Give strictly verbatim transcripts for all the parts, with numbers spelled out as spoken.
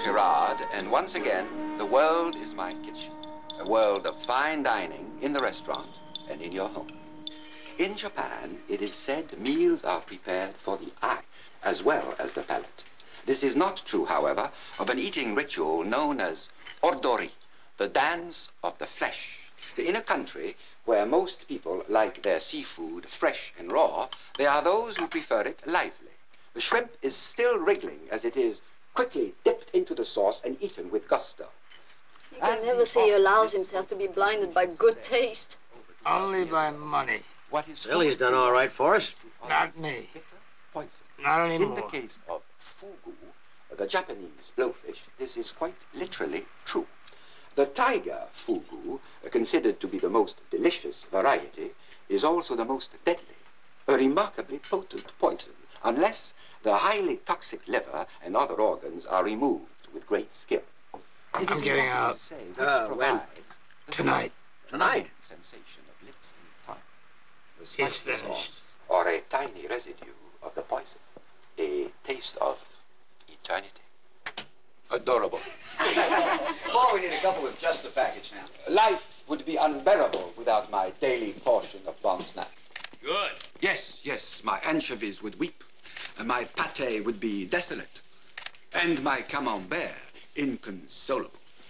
Girard, and once again, the world is my kitchen. A world of fine dining in the restaurant and in your home. In Japan, it is said meals are prepared for the eye as well as the palate. This is not true, however, of an eating ritual known as ordori, the dance of the flesh. In a country where most people like their seafood fresh and raw, there are those who prefer it lively. The shrimp is still wriggling as it is quickly dipped into the sauce and eaten with gusto. You can as never say he allows himself to be blinded by good taste. Only by money. What is Billy's done all right for us. Not me. Poison. Not anymore. In the case of fugu, the Japanese blowfish, this is quite literally true. The tiger fugu, considered to be the most delicious variety, is also the most deadly, a remarkably potent poison, unless the highly toxic liver and other organs are removed with great skill. It I'm getting out. Say Uh, when? Tonight. Tonight? Sensation of lips and tongue. The He's spicy finished. sauce, or a tiny residue of the poison. A taste of eternity. Adorable. Paul, we need a couple with just the package now. Life would be unbearable without my daily portion of bon snack. Good. Yes, yes, my anchovies would weep, and my pâté would be desolate, and my camembert inconsolable.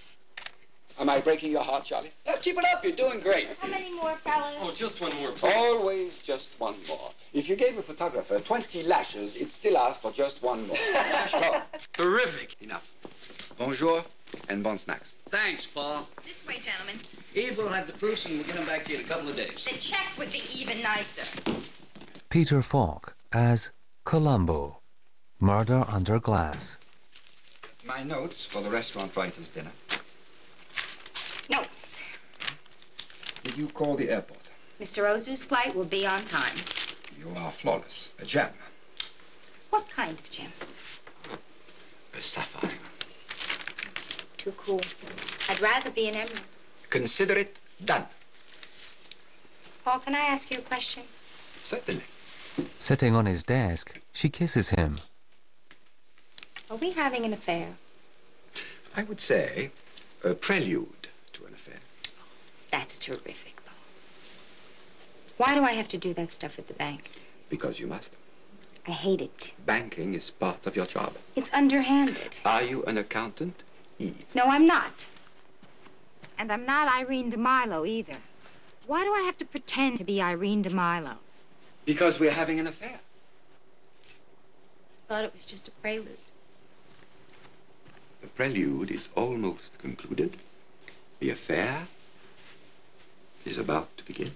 Am I breaking your heart, Charlie? Yeah, keep it up. You're doing great. How many more, fellas? Oh, just one more, please. Always just one more. If you gave a photographer twenty lashes, it'd still ask for just one more. Oh, terrific. Enough. Bonjour and bon snacks. Thanks, Paul. This way, gentlemen. Eve will have the proofs and we'll get them back to you in a couple of days. The check would be even nicer. Peter Falk as Columbo, Murder Under Glass. My notes for the restaurant writers' dinner. Notes. Did you call the airport? Mister Ozu's flight will be on time. You are flawless. A gem. What kind of gem? A sapphire. Too cool. I'd rather be an emerald. Consider it done. Paul, can I ask you a question? Certainly. Sitting on his desk, she kisses him. Are we having an affair? I would say a prelude to an affair. That's terrific, Paul. Why do I have to do that stuff at the bank? Because you must. I hate it. Banking is part of your job. It's underhanded. Are you an accountant, Eve? No, I'm not. And I'm not Irene DeMilo either. Why do I have to pretend to be Irene DeMilo? Because we're having an affair. I thought it was just a prelude. The prelude is almost concluded. The affair is about to begin.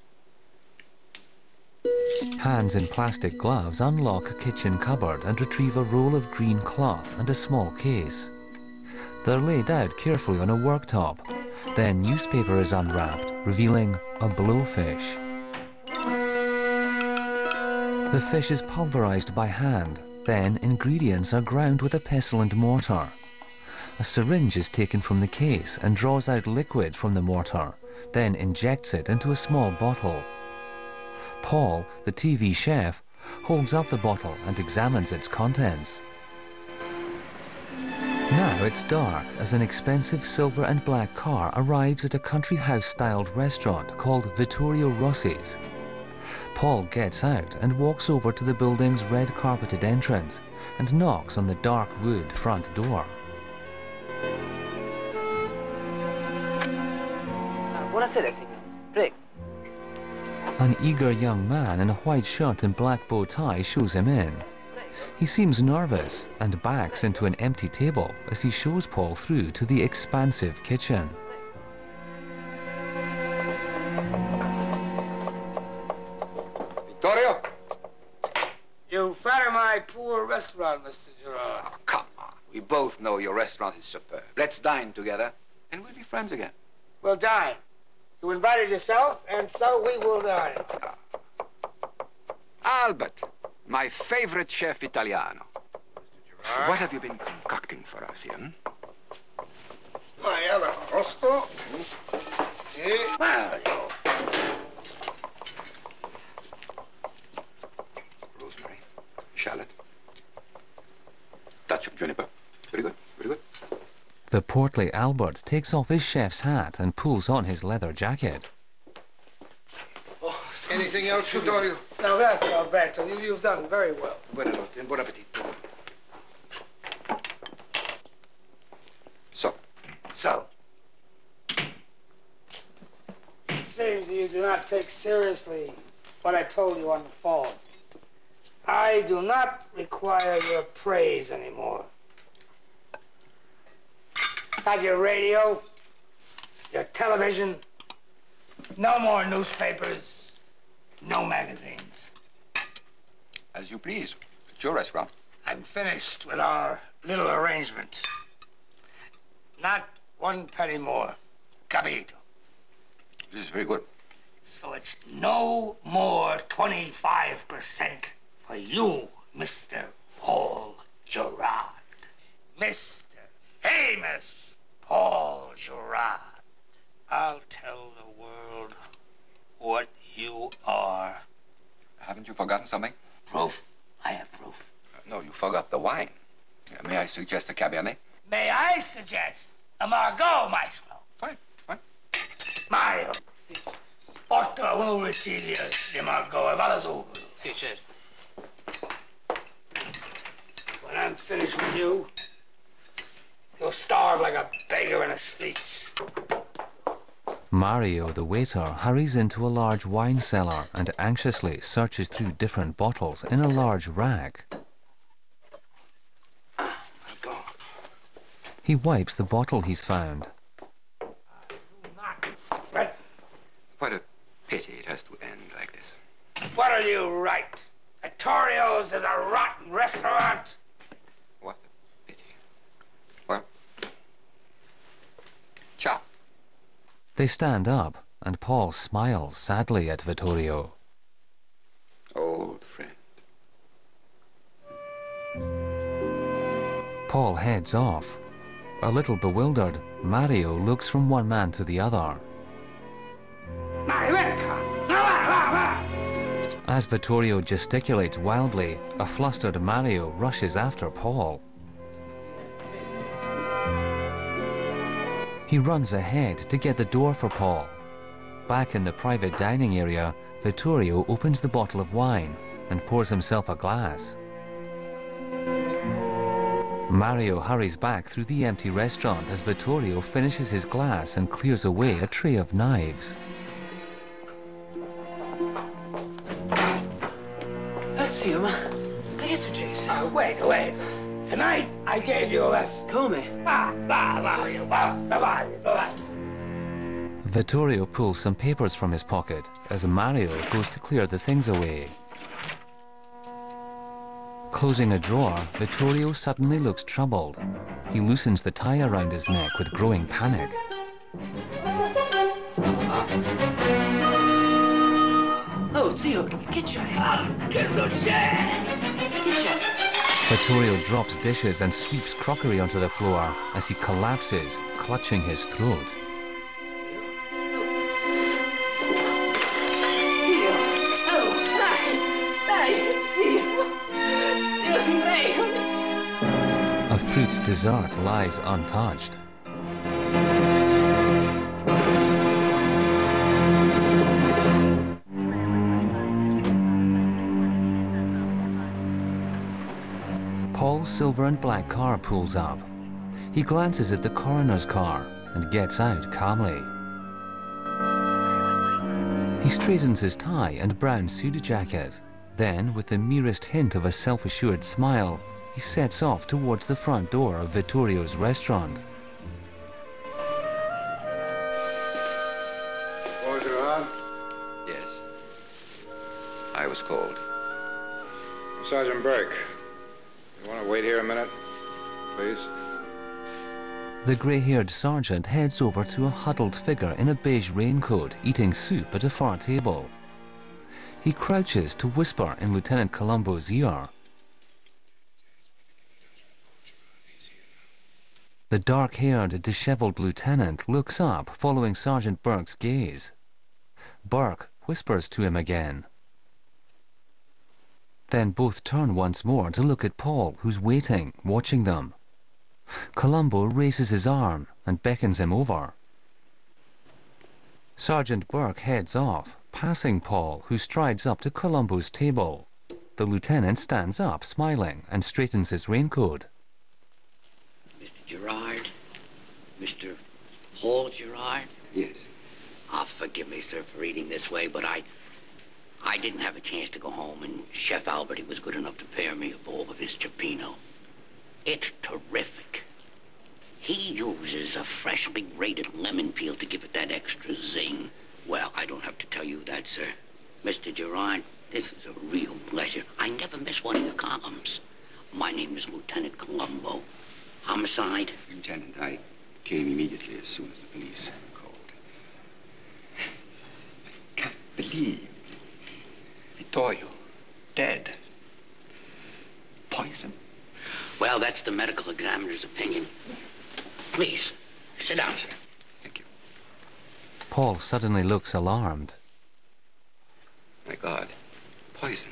Hands in plastic gloves unlock a kitchen cupboard and retrieve a roll of green cloth and a small case. They're laid out carefully on a worktop. Then newspaper is unwrapped, revealing a blowfish. The fish is pulverized by hand. Then ingredients are ground with a pestle and mortar. A syringe is taken from the case and draws out liquid from the mortar, then injects it into a small bottle. Paul, the T V chef, holds up the bottle and examines its contents. Now it's dark as an expensive silver and black car arrives at a country house-styled restaurant called Vittorio Rossi's. Paul gets out and walks over to the building's red-carpeted entrance and knocks on the dark wood front door. Buonasera, signor. Prego. An eager young man in a white shirt and black bow tie shows him in. He seems nervous and backs into an empty table as he shows Paul through to the expansive kitchen. Vittorio? You flatter my poor restaurant, Mister Gerard. Oh, come on. We both know your restaurant is superb. Let's dine together, and we'll be friends again. We'll dine. You invited yourself, and so we will dine. Albert, my favorite chef Italiano. Gerard? What have you been concocting for us here? Hmm? Maiella arrosto. Sì. Mario. Rosemary, shallot, touch of juniper. Very good. Very good. The portly Albert takes off his chef's hat and pulls on his leather jacket. Oh, anything else, Vittorio? No, grazie, Alberto. You, you've done very well. Buonanotte and buon appetito. So, So, it seems you do not take seriously what I told you on the phone. I do not require your praise anymore. Not your radio, your television, no more newspapers, no magazines. as you please. It's your restaurant. I'm finished with our little arrangement. Not one penny more. Capito. This is very good. So it's no more twenty-five percent for you, Mister Paul Gerard. Mister Famous Paul Gerard. I'll tell the world what you are. Haven't you forgotten something? Proof? I have proof. Uh, no, you forgot the wine. Uh, may I suggest a Cabernet? May I suggest a Margot, Maestro? Fine, fine. Mario. Porta una bottiglia di Margot e vada subito. Sì, certo. When I'm finished with you, you'll starve like a beggar in the streets. Mario, the waiter, hurries into a large wine cellar and anxiously searches through different bottles in a large rack. Margot. He wipes the bottle he's found. What? What a pity it has to end like this. What are you right? Vittorio's is a rotten restaurant. What a pity. Well, ciao. They stand up, and Paul smiles sadly at Vittorio. Old friend. Paul heads off. A little bewildered, Mario looks from one man to the other. Mario, venga. Va, va, va. As Vittorio gesticulates wildly, a flustered Mario rushes after Paul. He runs ahead to get the door for Paul. Back in the private dining area, Vittorio opens the bottle of wine and pours himself a glass. Mario hurries back through the empty restaurant as Vittorio finishes his glass and clears away a tray of knives. Zio, ma che è successo? Uh, wait, wait. Tonight I gave you a lesson. Come? Va, va, Mario, va, va, va, va. Vittorio pulls some papers from his pocket as Mario goes to clear the things away. Closing a drawer, Vittorio suddenly looks troubled. He loosens the tie around his neck with growing panic. Oh, zio, che c'hai? Ah, che succede? Che c'hai? Vittorio drops dishes and sweeps crockery onto the floor as he collapses, clutching his throat. Zio! Oh, dai! Dai, zio! Zio, ti prego! A fruit dessert lies untouched. Paul's silver and black car pulls up. He glances at the coroner's car and gets out calmly. He straightens his tie and brown suit jacket. Then, with the merest hint of a self-assured smile, he sets off towards the front door of Vittorio's restaurant. Paul Gerard? Yes. I was called. Sergeant Burke. You want to wait here a minute, please? The grey-haired sergeant heads over to a huddled figure in a beige raincoat eating soup at a far table. He crouches to whisper in Lieutenant Colombo's ear. The dark-haired, dishevelled lieutenant looks up, following Sergeant Burke's gaze. Burke whispers to him again. Then both turn once more to look at Paul, who's waiting, watching them. Columbo raises his arm and beckons him over. Sergeant Burke heads off, passing Paul, who strides up to Columbo's table. The lieutenant stands up, smiling, and straightens his raincoat. Mister Gerard? Mister Paul Gerard? Yes. Ah, forgive me, sir, for reading this way, but I... I didn't have a chance to go home, and Chef Albert, he was good enough to pair me a bowl of his cioppino. It's terrific. He uses a freshly grated lemon peel to give it that extra zing. Well, I don't have to tell you that, sir. Mister Gerard, this is a real pleasure. I never miss one of your columns. My name is Lieutenant Columbo. Homicide? Lieutenant, I came immediately as soon as the police called. I can't believe Vittorio dead. Poison. Well, that's the medical examiner's opinion. Please, sit down, sir. Thank you. Paul suddenly looks alarmed. My God, poison.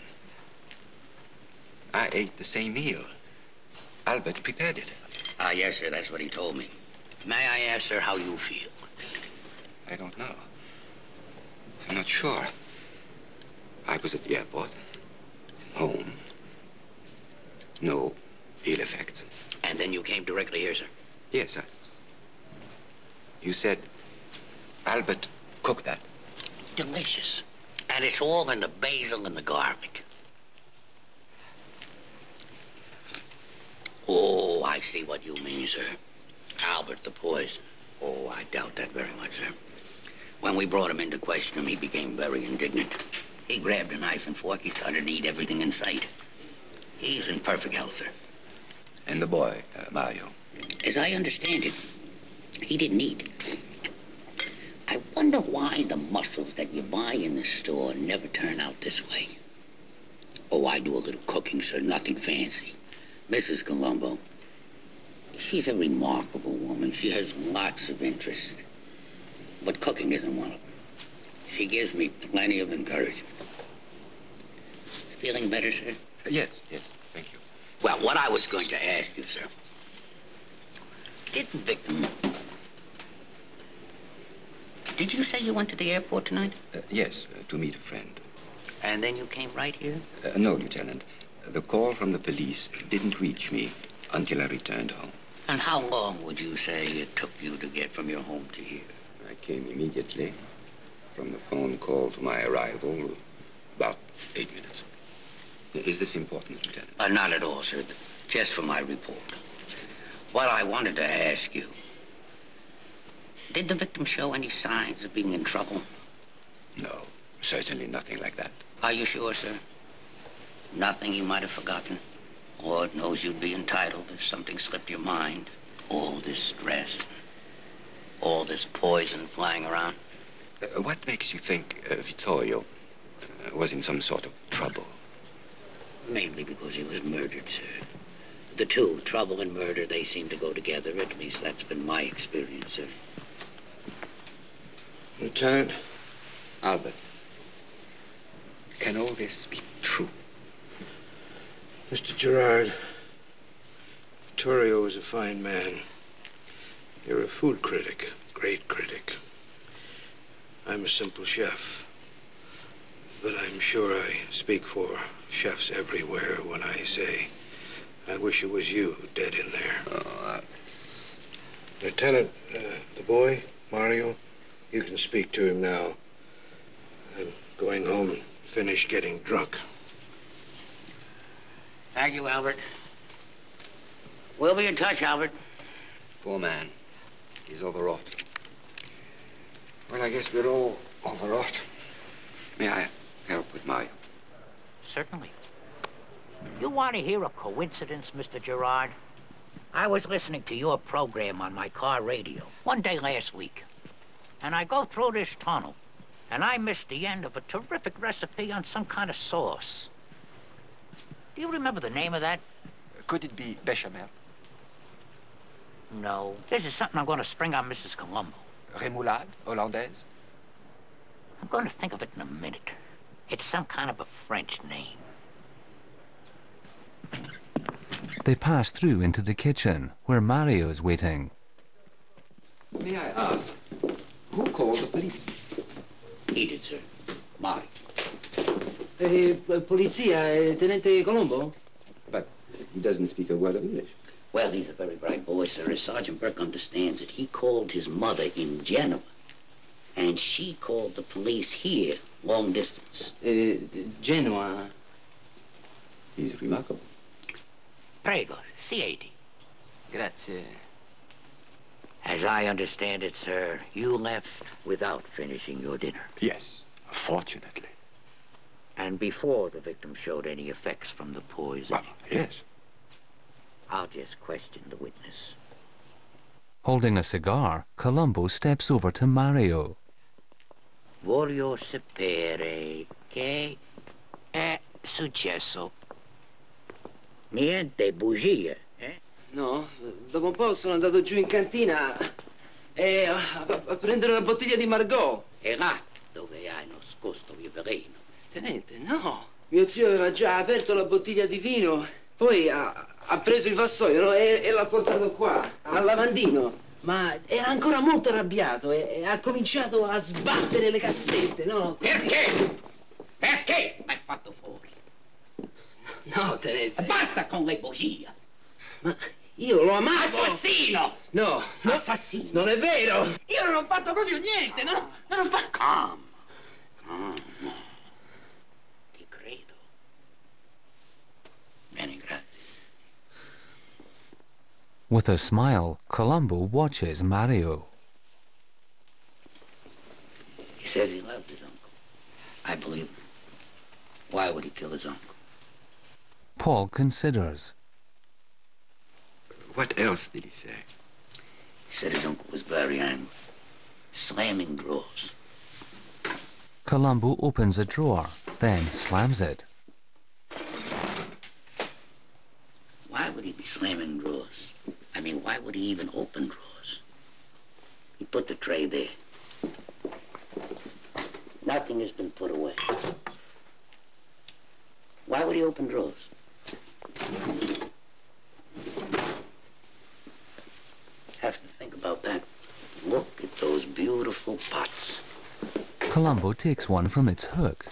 I ate the same meal. Albert prepared it. Ah, yes, sir, that's what he told me. May I ask, sir, how you feel? I don't know. I'm not sure. I was at the airport, home. No ill effects. And then you came directly here, sir? Yes, sir. You said Albert cooked that. Delicious. And it's all in the basil and the garlic. Oh, I see what you mean, sir. Albert the poison. Oh, I doubt that very much, sir. When we brought him in to question him, he became very indignant. He grabbed a knife and fork. He started to eat everything in sight. He's in perfect health, sir. And the boy, uh, Mario. As I understand it, he didn't eat. I wonder why the mussels that you buy in the store never turn out this way. Oh, I do a little cooking, sir, nothing fancy. Missus Columbo, she's a remarkable woman. She has lots of interest. But cooking isn't one of them. She gives me plenty of encouragement. Feeling better, sir? Uh, yes, yes, thank you. Well, what I was going to ask you, sir. Did the victim... Did you say you went to the airport tonight? Uh, yes, uh, to meet a friend. And then you came right here? Uh, no, Lieutenant. The call from the police didn't reach me until I returned home. And how long would you say it took you to get from your home to here? I came immediately. From the phone call to my arrival, about eight minutes. Is this important, Lieutenant? Uh, not at all, sir. Just for my report. What I wanted to ask you, did the victim show any signs of being in trouble? No, certainly nothing like that. Are you sure, sir? Nothing you might have forgotten? Lord knows you'd be entitled if something slipped your mind. All this stress, all this poison flying around. Uh, what makes you think uh, Vittorio uh, was in some sort of trouble? Mainly because he was murdered, sir. The two, trouble and murder, they seem to go together. At least that's been my experience, sir. Lieutenant? Albert, can all this be true? Mister Gerard, Vittorio was a fine man. You're a food critic, great critic. I'm a simple chef. But I'm sure I speak for chefs everywhere when I say I wish it was you dead in there. Oh, I... Lieutenant, uh, the boy, Mario, you can speak to him now. I'm going home and finish getting drunk. Thank you, Albert. We'll be in touch, Albert. Poor man. He's overwrought. Well, I guess we're all overwrought. May I help with Mario? Certainly. You want to hear a coincidence, Mister Gerard? I was listening to your program on my car radio one day last week. And I go through this tunnel, and I missed the end of a terrific recipe on some kind of sauce. Do you remember the name of that? Could it be bechamel? No. This is something I'm going to spring on Missus Columbo. Remoulade? Hollandaise? I'm going to think of it in a minute. It's some kind of a French name. They pass through into the kitchen, where Mario is waiting. May I ask, who called the police? He did, sir. Mario. Eh, polizia, eh, Tenente Colombo? But he doesn't speak a word of English. Well, he's a very bright boy, sir. As Sergeant Burke understands it, he called his mother in Genoa, and she called the police here, long distance. Eh, Genoa. He's remarkable. Prego, siedi. Grazie. As I understand it, sir, you left without finishing your dinner. Yes, fortunately. And before the victim showed any effects from the poison. Well, yes. I'll just question the witness. Holding a cigar, Columbo steps over to Mario. Voglio sapere che è successo. Niente bugie, eh? No, dopo un po' sono andato giù in cantina e a, a, a prendere una bottiglia di Margot. E là dove hai nascosto il veleno. Tenente, no. Mio zio aveva già aperto la bottiglia di vino, poi ha, ha preso il vassoio, no? e, e l'ha portato qua, al lavandino. Ma era ancora molto arrabbiato e, e ha cominciato a sbattere le cassette, no? Perché? Perché m'hai fatto fuori? No, tenente. Basta con le bugie. Ma io lo amavo. Assassino! No, no, Assassino! non è vero. Io non ho fatto proprio niente, no? Non ho fatto... Calma. Calma. Ti credo. Bene, grazie. With a smile, Columbo watches Mario. He says he loved his uncle. I believe him. Why would he kill his uncle? Paul considers. What else did he say? He said his uncle was very angry, slamming drawers. Columbo opens a drawer, then slams it. Why would he be slamming drawers? I mean, why would he even open drawers? He put the tray there. Nothing has been put away. Why would he open drawers? Have to think about that. Look at those beautiful pots. Columbo takes one from its hook.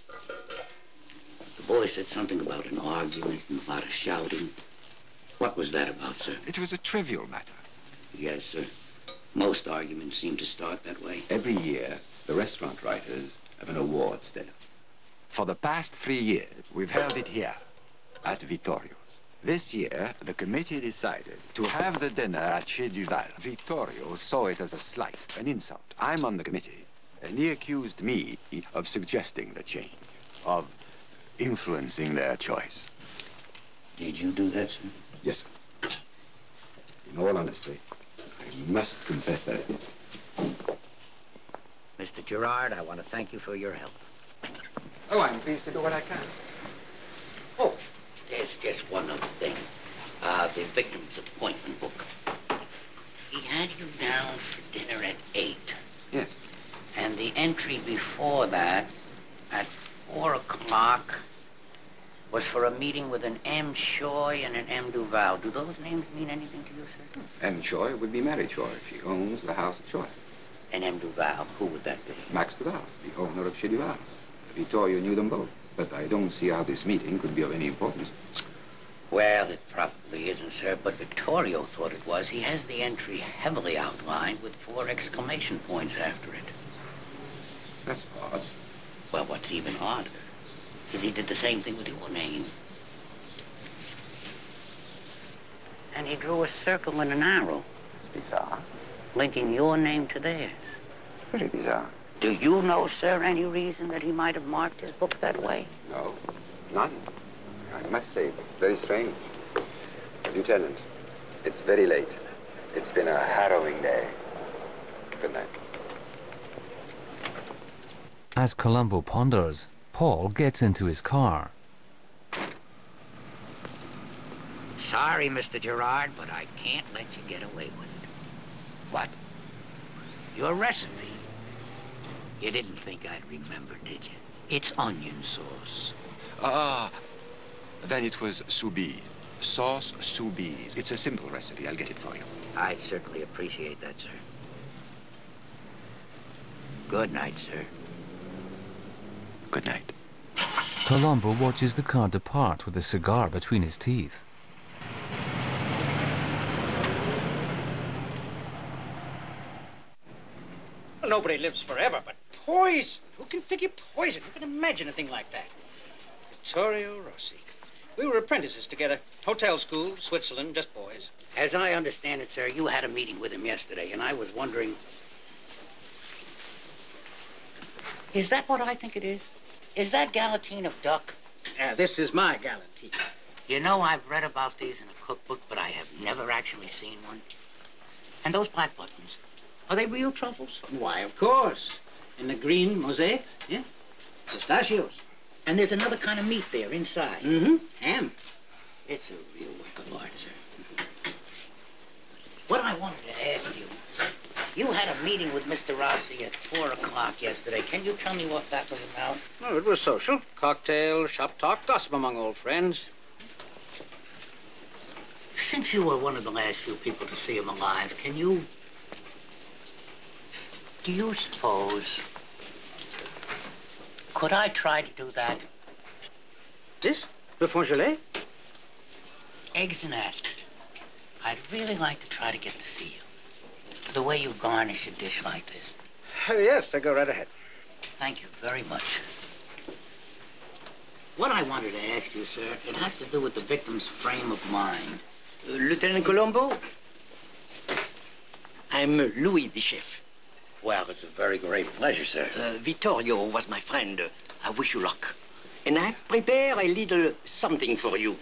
The boy said something about an argument and a lot of shouting. What was that about, sir? It was a trivial matter. Yes, sir. Most arguments seem to start that way. Every year, the restaurant writers have an awards dinner. For the past three years, we've held it here, at Vittorio's. This year, the committee decided to have the dinner at Chez Duval. Vittorio saw it as a slight, an insult. I'm on the committee, and he accused me of suggesting the change, of influencing their choice. Did you do that, sir? Yes, sir. In all honesty, I must confess that I did. Mister Gerard, I want to thank you for your help. Oh, I'm pleased to do what I can. Oh, there's just one other thing. Uh, the victim's appointment book. He had you down for dinner at eight. Yes. And the entry before that, at four o'clock, was for a meeting with an M. Shoy and an M. Duval. Do those names mean anything to you, sir? M. Choi would be Mary Choi. She owns the house at Choi. And M. Duval, who would that be? Max Duval, the owner of Chez Duval. Vittorio knew them both, but I don't see how this meeting could be of any importance. Well, it probably isn't, sir, but Vittorio thought it was. He has the entry heavily outlined with four exclamation points after it. That's odd. Well, what's even odder is he did the same thing with your name. And he drew a circle and an arrow. It's bizarre. Linking your name to theirs. It's very bizarre. Do you know, sir, any reason that he might have marked his book that way? No, none. I must say, it's very strange. Lieutenant, it's very late. It's been a harrowing day. Good night. As Columbo ponders, Paul gets into his car. Sorry, Mister Gerard, but I can't let you get away with it. What? Your recipe. You didn't think I'd remember, did you? It's onion sauce. Ah, then it was sous vide. sauce soubise. It's a simple recipe. I'll get it for you. I'd certainly appreciate that, sir. Good night, sir. Good night. Colombo watches the car depart with a cigar between his teeth. Well, nobody lives forever, but poison. Who can figure poison? Who can imagine a thing like that? Vittorio Rossi. We were apprentices together. Hotel school, Switzerland, just boys. As I understand it, sir, you had a meeting with him yesterday, and I was wondering... Is that what I think it is? Is that galantine of duck? Uh, this is my galantine. You know, I've read about these in a cookbook, but I have never actually seen one. And those black buttons, are they real truffles? Why, of course. And the green mosaics, yeah? Pistachios. And there's another kind of meat there inside. Mm-hmm. Ham. It's a real work of art, sir. What I wanted to ask you, you had a meeting with Mister Rossi at four o'clock yesterday. Can you tell me what that was about? Well, it was social. Cocktail, shop talk, gossip among old friends. Since you were one of the last few people to see him alive, can you... Do you suppose... Could I try to do that? This? Le Fongelet? Eggs and aspic. I'd really like to try to get the feel. The way you garnish a dish like this. Oh, yes, I go right ahead. Thank you very much. What I wanted to ask you, sir, it has to do with the victim's frame of mind. Uh, Lieutenant Colombo? I'm Louis, the chef. Well, it's a very great pleasure, sir. Uh, Vittorio was my friend. I wish you luck. And I've prepared a little something for you.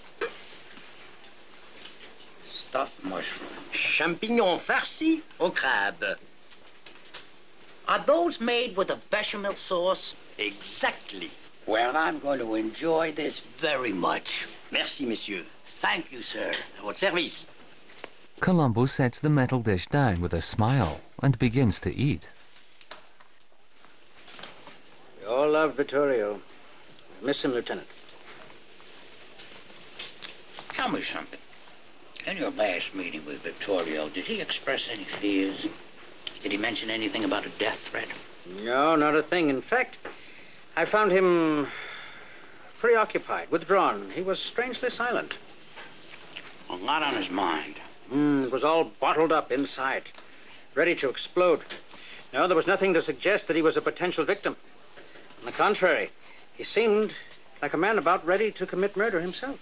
Stuffed mushroom. Champignon farci au crabe. Are those made with a bechamel sauce? Exactly. Well, I'm going to enjoy this very much. Merci, monsieur. Thank you, sir. À votre service. Colombo sets the metal dish down with a smile and begins to eat. We all love Vittorio. We miss him, Lieutenant. Tell me something. In your last meeting with Vittorio, did he express any fears? Did he mention anything about a death threat? No, not a thing. In fact, I found him preoccupied, withdrawn. He was strangely silent. A lot on his mind. Mm, it was all bottled up inside, ready to explode. No, there was nothing to suggest that he was a potential victim. On the contrary, he seemed like a man about ready to commit murder himself.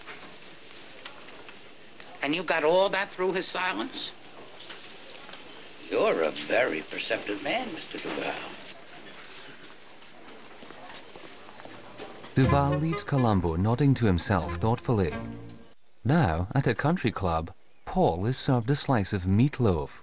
And you got all that through his silence? You're a very perceptive man, Mister Duval. Duval leaves Colombo nodding to himself thoughtfully. Now, at a country club, Paul is served a slice of meatloaf.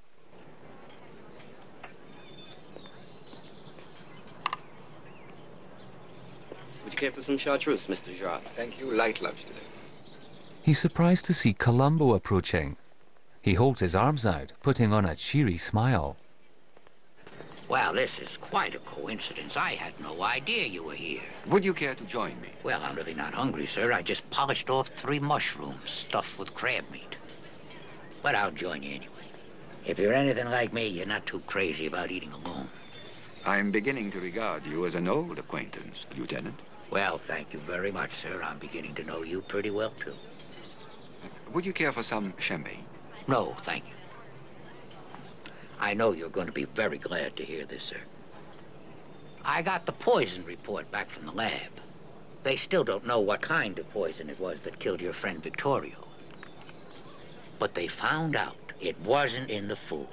Would you care for some chartreuse, Mister Girard? Thank you. Light lunch today. He's surprised to see Colombo approaching. He holds his arms out, putting on a cheery smile. Well, this is quite a coincidence. I had no idea you were here. Would you care to join me? Well, I'm really not hungry, sir. I just polished off three mushrooms stuffed with crab meat. But I'll join you anyway. If you're anything like me, you're not too crazy about eating alone. I'm beginning to regard you as an old acquaintance, Lieutenant. Well, thank you very much, sir. I'm beginning to know you pretty well, too. Would you care for some champagne? No, thank you. I know you're going to be very glad to hear this, sir. I got the poison report back from the lab. They still don't know what kind of poison it was that killed your friend Vittorio. But they found out it wasn't in the food.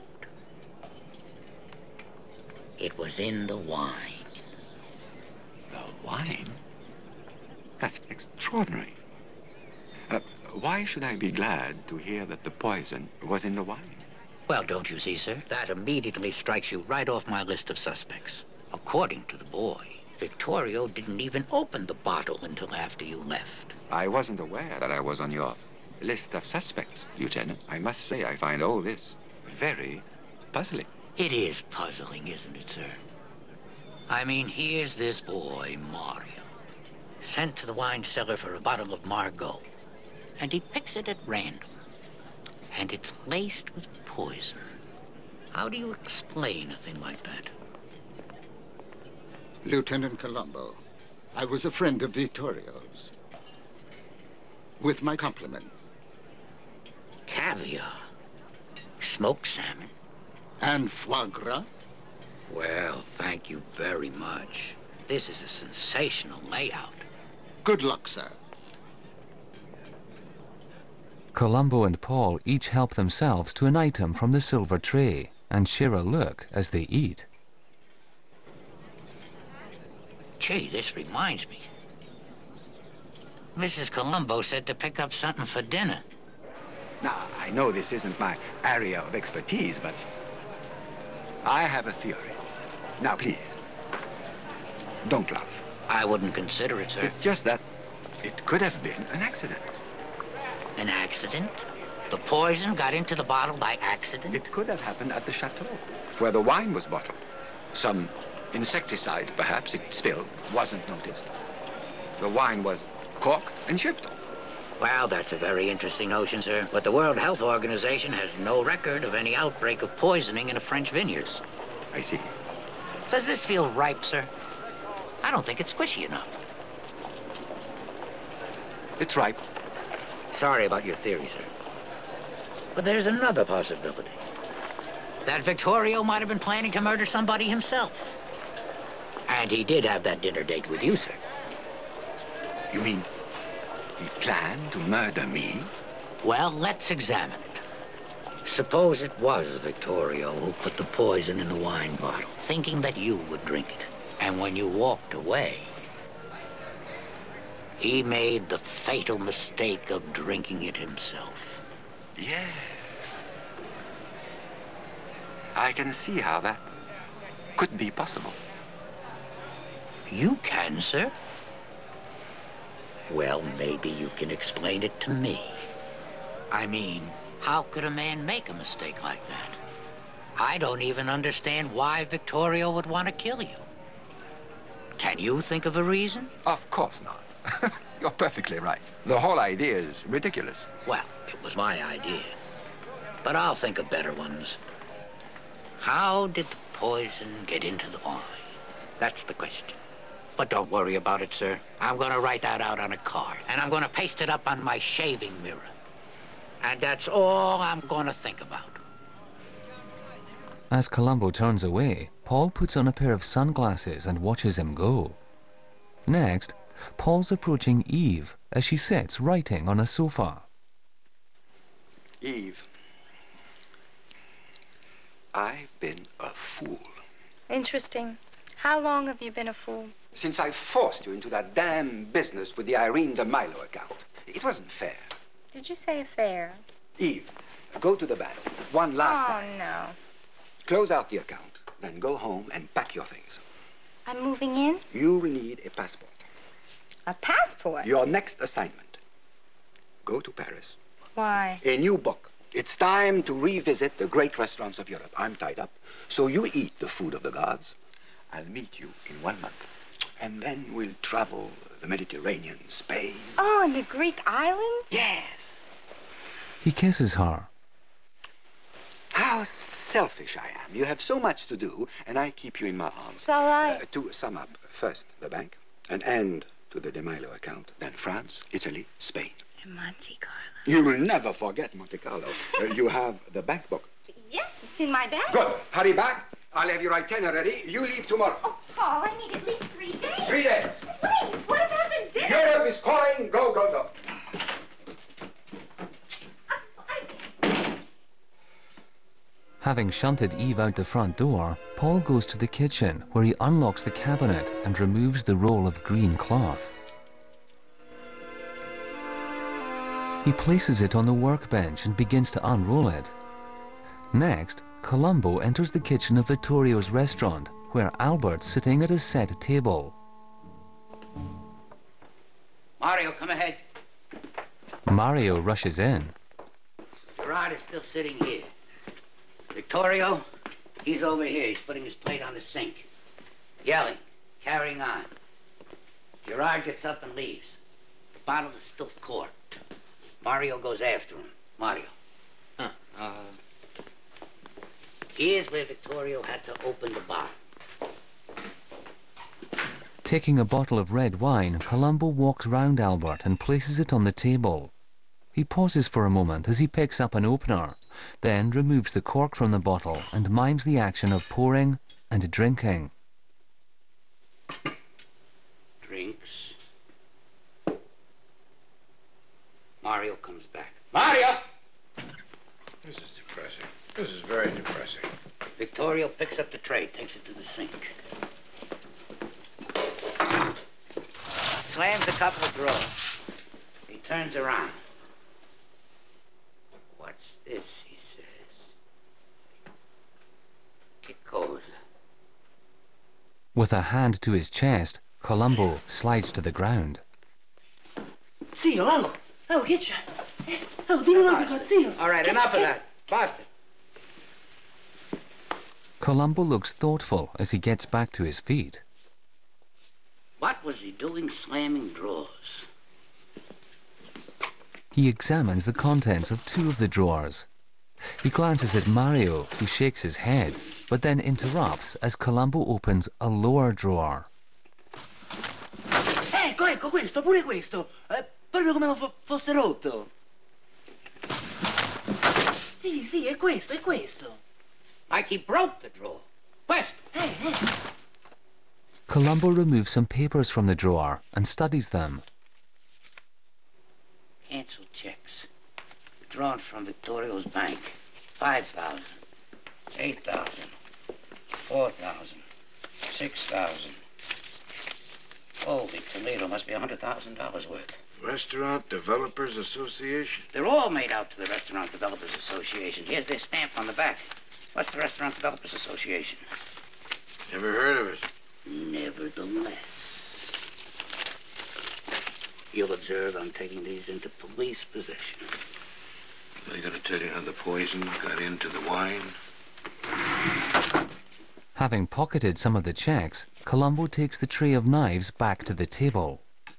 It was in the wine. The wine? That's extraordinary. Uh, why should I be glad to hear that the poison was in the wine? Well, don't you see, sir? That immediately strikes you right off my list of suspects. According to the boy, Vittorio didn't even open the bottle until after you left. I wasn't aware that I was on your list of suspects, Lieutenant. I must say I find all this very puzzling. It is puzzling, isn't it, sir? I mean, here's this boy, Mario, sent to the wine cellar for a bottle of Margaux. and he picks it at random. And it's laced with poison. How do you explain a thing like that? Lieutenant Colombo, I was a friend of Vittorio's. With my compliments. Caviar. Smoked salmon. And foie gras? Well, thank you very much. This is a sensational layout. Good luck, sir. Colombo and Paul each help themselves to an item from the silver tray and share a look as they eat. Gee, this reminds me. Missus Colombo said to pick up something for dinner. Now, I know this isn't my area of expertise, but I have a theory. Now, please, don't laugh. I wouldn't consider it, sir. It's just that it could have been an accident. An accident? The poison got into the bottle by accident? It could have happened at the chateau, where the wine was bottled. Some insecticide, perhaps, it spilled, wasn't noticed. The wine was corked and shipped. Well, that's a very interesting notion, sir. But the World Health Organization has no record of any outbreak of poisoning in a French vineyard. I see. Does this feel ripe, sir? I don't think it's squishy enough. It's ripe. Sorry about your theory, sir. But there's another possibility. That Vittorio might have been planning to murder somebody himself. And he did have that dinner date with you, sir. You mean he planned to murder me? Well, let's examine it. Suppose it was Vittorio who put the poison in the wine bottle, thinking that you would drink it. And when you walked away, he made the fatal mistake of drinking it himself. Yeah. I can see how that could be possible. You can, sir? Well, maybe you can explain it to me. I mean, how could a man make a mistake like that? I don't even understand why Vittorio would want to kill you. Can you think of a reason? Of course not. You're perfectly right. The whole idea is ridiculous. Well, it was my idea. But I'll think of better ones. How did the poison get into the wine? That's the question. But don't worry about it, sir. I'm going to write that out on a card, and I'm going to paste it up on my shaving mirror. And that's all I'm going to think about. As Colombo turns away, Paul puts on a pair of sunglasses and watches him go. Next, Paul's approaching Eve as she sits writing on a sofa. Eve, I've been a fool. Interesting. How long have you been a fool? Since I forced you into that damn business with the Irene de Milo account. It wasn't fair. Did you say affair? Eve, go to the bank. One last oh, time. Oh, no. Close out the account, then go home and pack your things. I'm moving in? You'll need a passport. A passport? Your next assignment. Go to Paris. Why? A new book. It's time to revisit the great restaurants of Europe. I'm tied up, so you eat the food of the gods. I'll meet you in one month. And then we'll travel the Mediterranean, Spain. Oh, and the Greek islands? Yes. He kisses her. How selfish I am. You have so much to do, and I keep you in my arms. It's all right. Uh, to sum up, first the bank, an end to the De Milo account, then France, Italy, Spain. And Monte Carlo. You will never forget Monte Carlo. uh, you have the bank book. Yes, it's in my bag. Good. Hurry back. I'll have your itinerary. You leave tomorrow. Oh, Paul, I need at least three days. Three days. Wait, what about the dinner? Europe is calling. Go, go, go. Having shunted Eve out the front door, Paul goes to the kitchen, where he unlocks the cabinet and removes the roll of green cloth. He places it on the workbench and begins to unroll it. Next, Colombo enters the kitchen of Vittorio's restaurant, where Albert's sitting at a set table. Mario, come ahead. Mario rushes in. Gerard is still sitting here. Vittorio, he's over here. He's putting his plate on the sink. Yelling, carrying on. Gerard gets up and leaves. The bottle is still corked. Mario goes after him. Mario. Huh. Uh, Here's where Vittorio had to open the bar. Taking a bottle of red wine, Columbo walks round Albert and places it on the table. He pauses for a moment as he picks up an opener, then removes the cork from the bottle and mimes the action of pouring and drinking. Drinks. Mario comes back. Mario! This is depressing. This is very depressing. Vittorio picks up the tray, takes it to the sink. Slams a couple of drawers. He turns around. What's this, he says. Che cosa? With a hand to his chest, Columbo slides to the ground. Zio, oh, oh, get you. Oh, dimmi una cosa, zio. All right, enough of that. Basta. Columbo looks thoughtful as he gets back to his feet. What was he doing slamming drawers? He examines the contents of two of the drawers. He glances at Mario, who shakes his head, but then interrupts as Columbo opens a lower drawer. Ecco, ecco, questo, pure questo. Eh, proprio come lo fo fosse rotto. Sì, sì, è questo, è questo. Like he broke the drawer. Questo. Eh, eh. Columbo removes some papers from the drawer and studies them. Cancelled checks. Drawn from Vittorio's bank. Five thousand. Eight thousand. Four thousand. Six thousand. Holy Toledo, must be a hundred thousand dollars worth. Restaurant Developers Association? They're all made out to the Restaurant Developers Association. Here's their stamp on the back. What's the Restaurant Developers Association? Never heard of it. Nevertheless. You'll observe I'm taking these into police possession. I gotta tell you how the poison got into the wine. Having pocketed some of the checks, Columbo takes the tray of knives back to the table.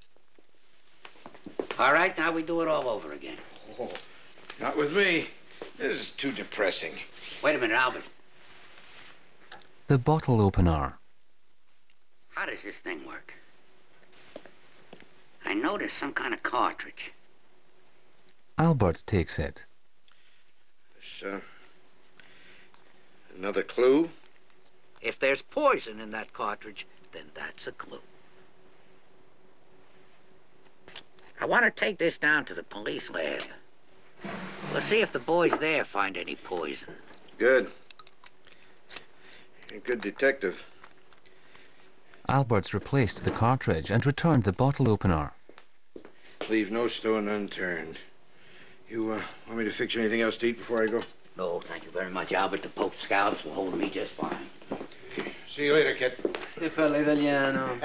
All right, now we do it all over again. Oh, not with me. This is too depressing. Wait a minute, Albert. The bottle opener. How does this thing work? I noticed some kind of cartridge. Albert takes it. This, uh, another clue? If there's poison in that cartridge, then that's a clue. I want to take this down to the police lab. We'll see if the boys there find any poison. Good. You're a good detective. Albert's replaced the cartridge and returned the bottle opener. Leave no stone unturned. You, uh, want me to fix you anything else to eat before I go? No, thank you very much, Albert. The Pope scallops will hold me just fine. Okay. See you later, kid. Che parla italiano.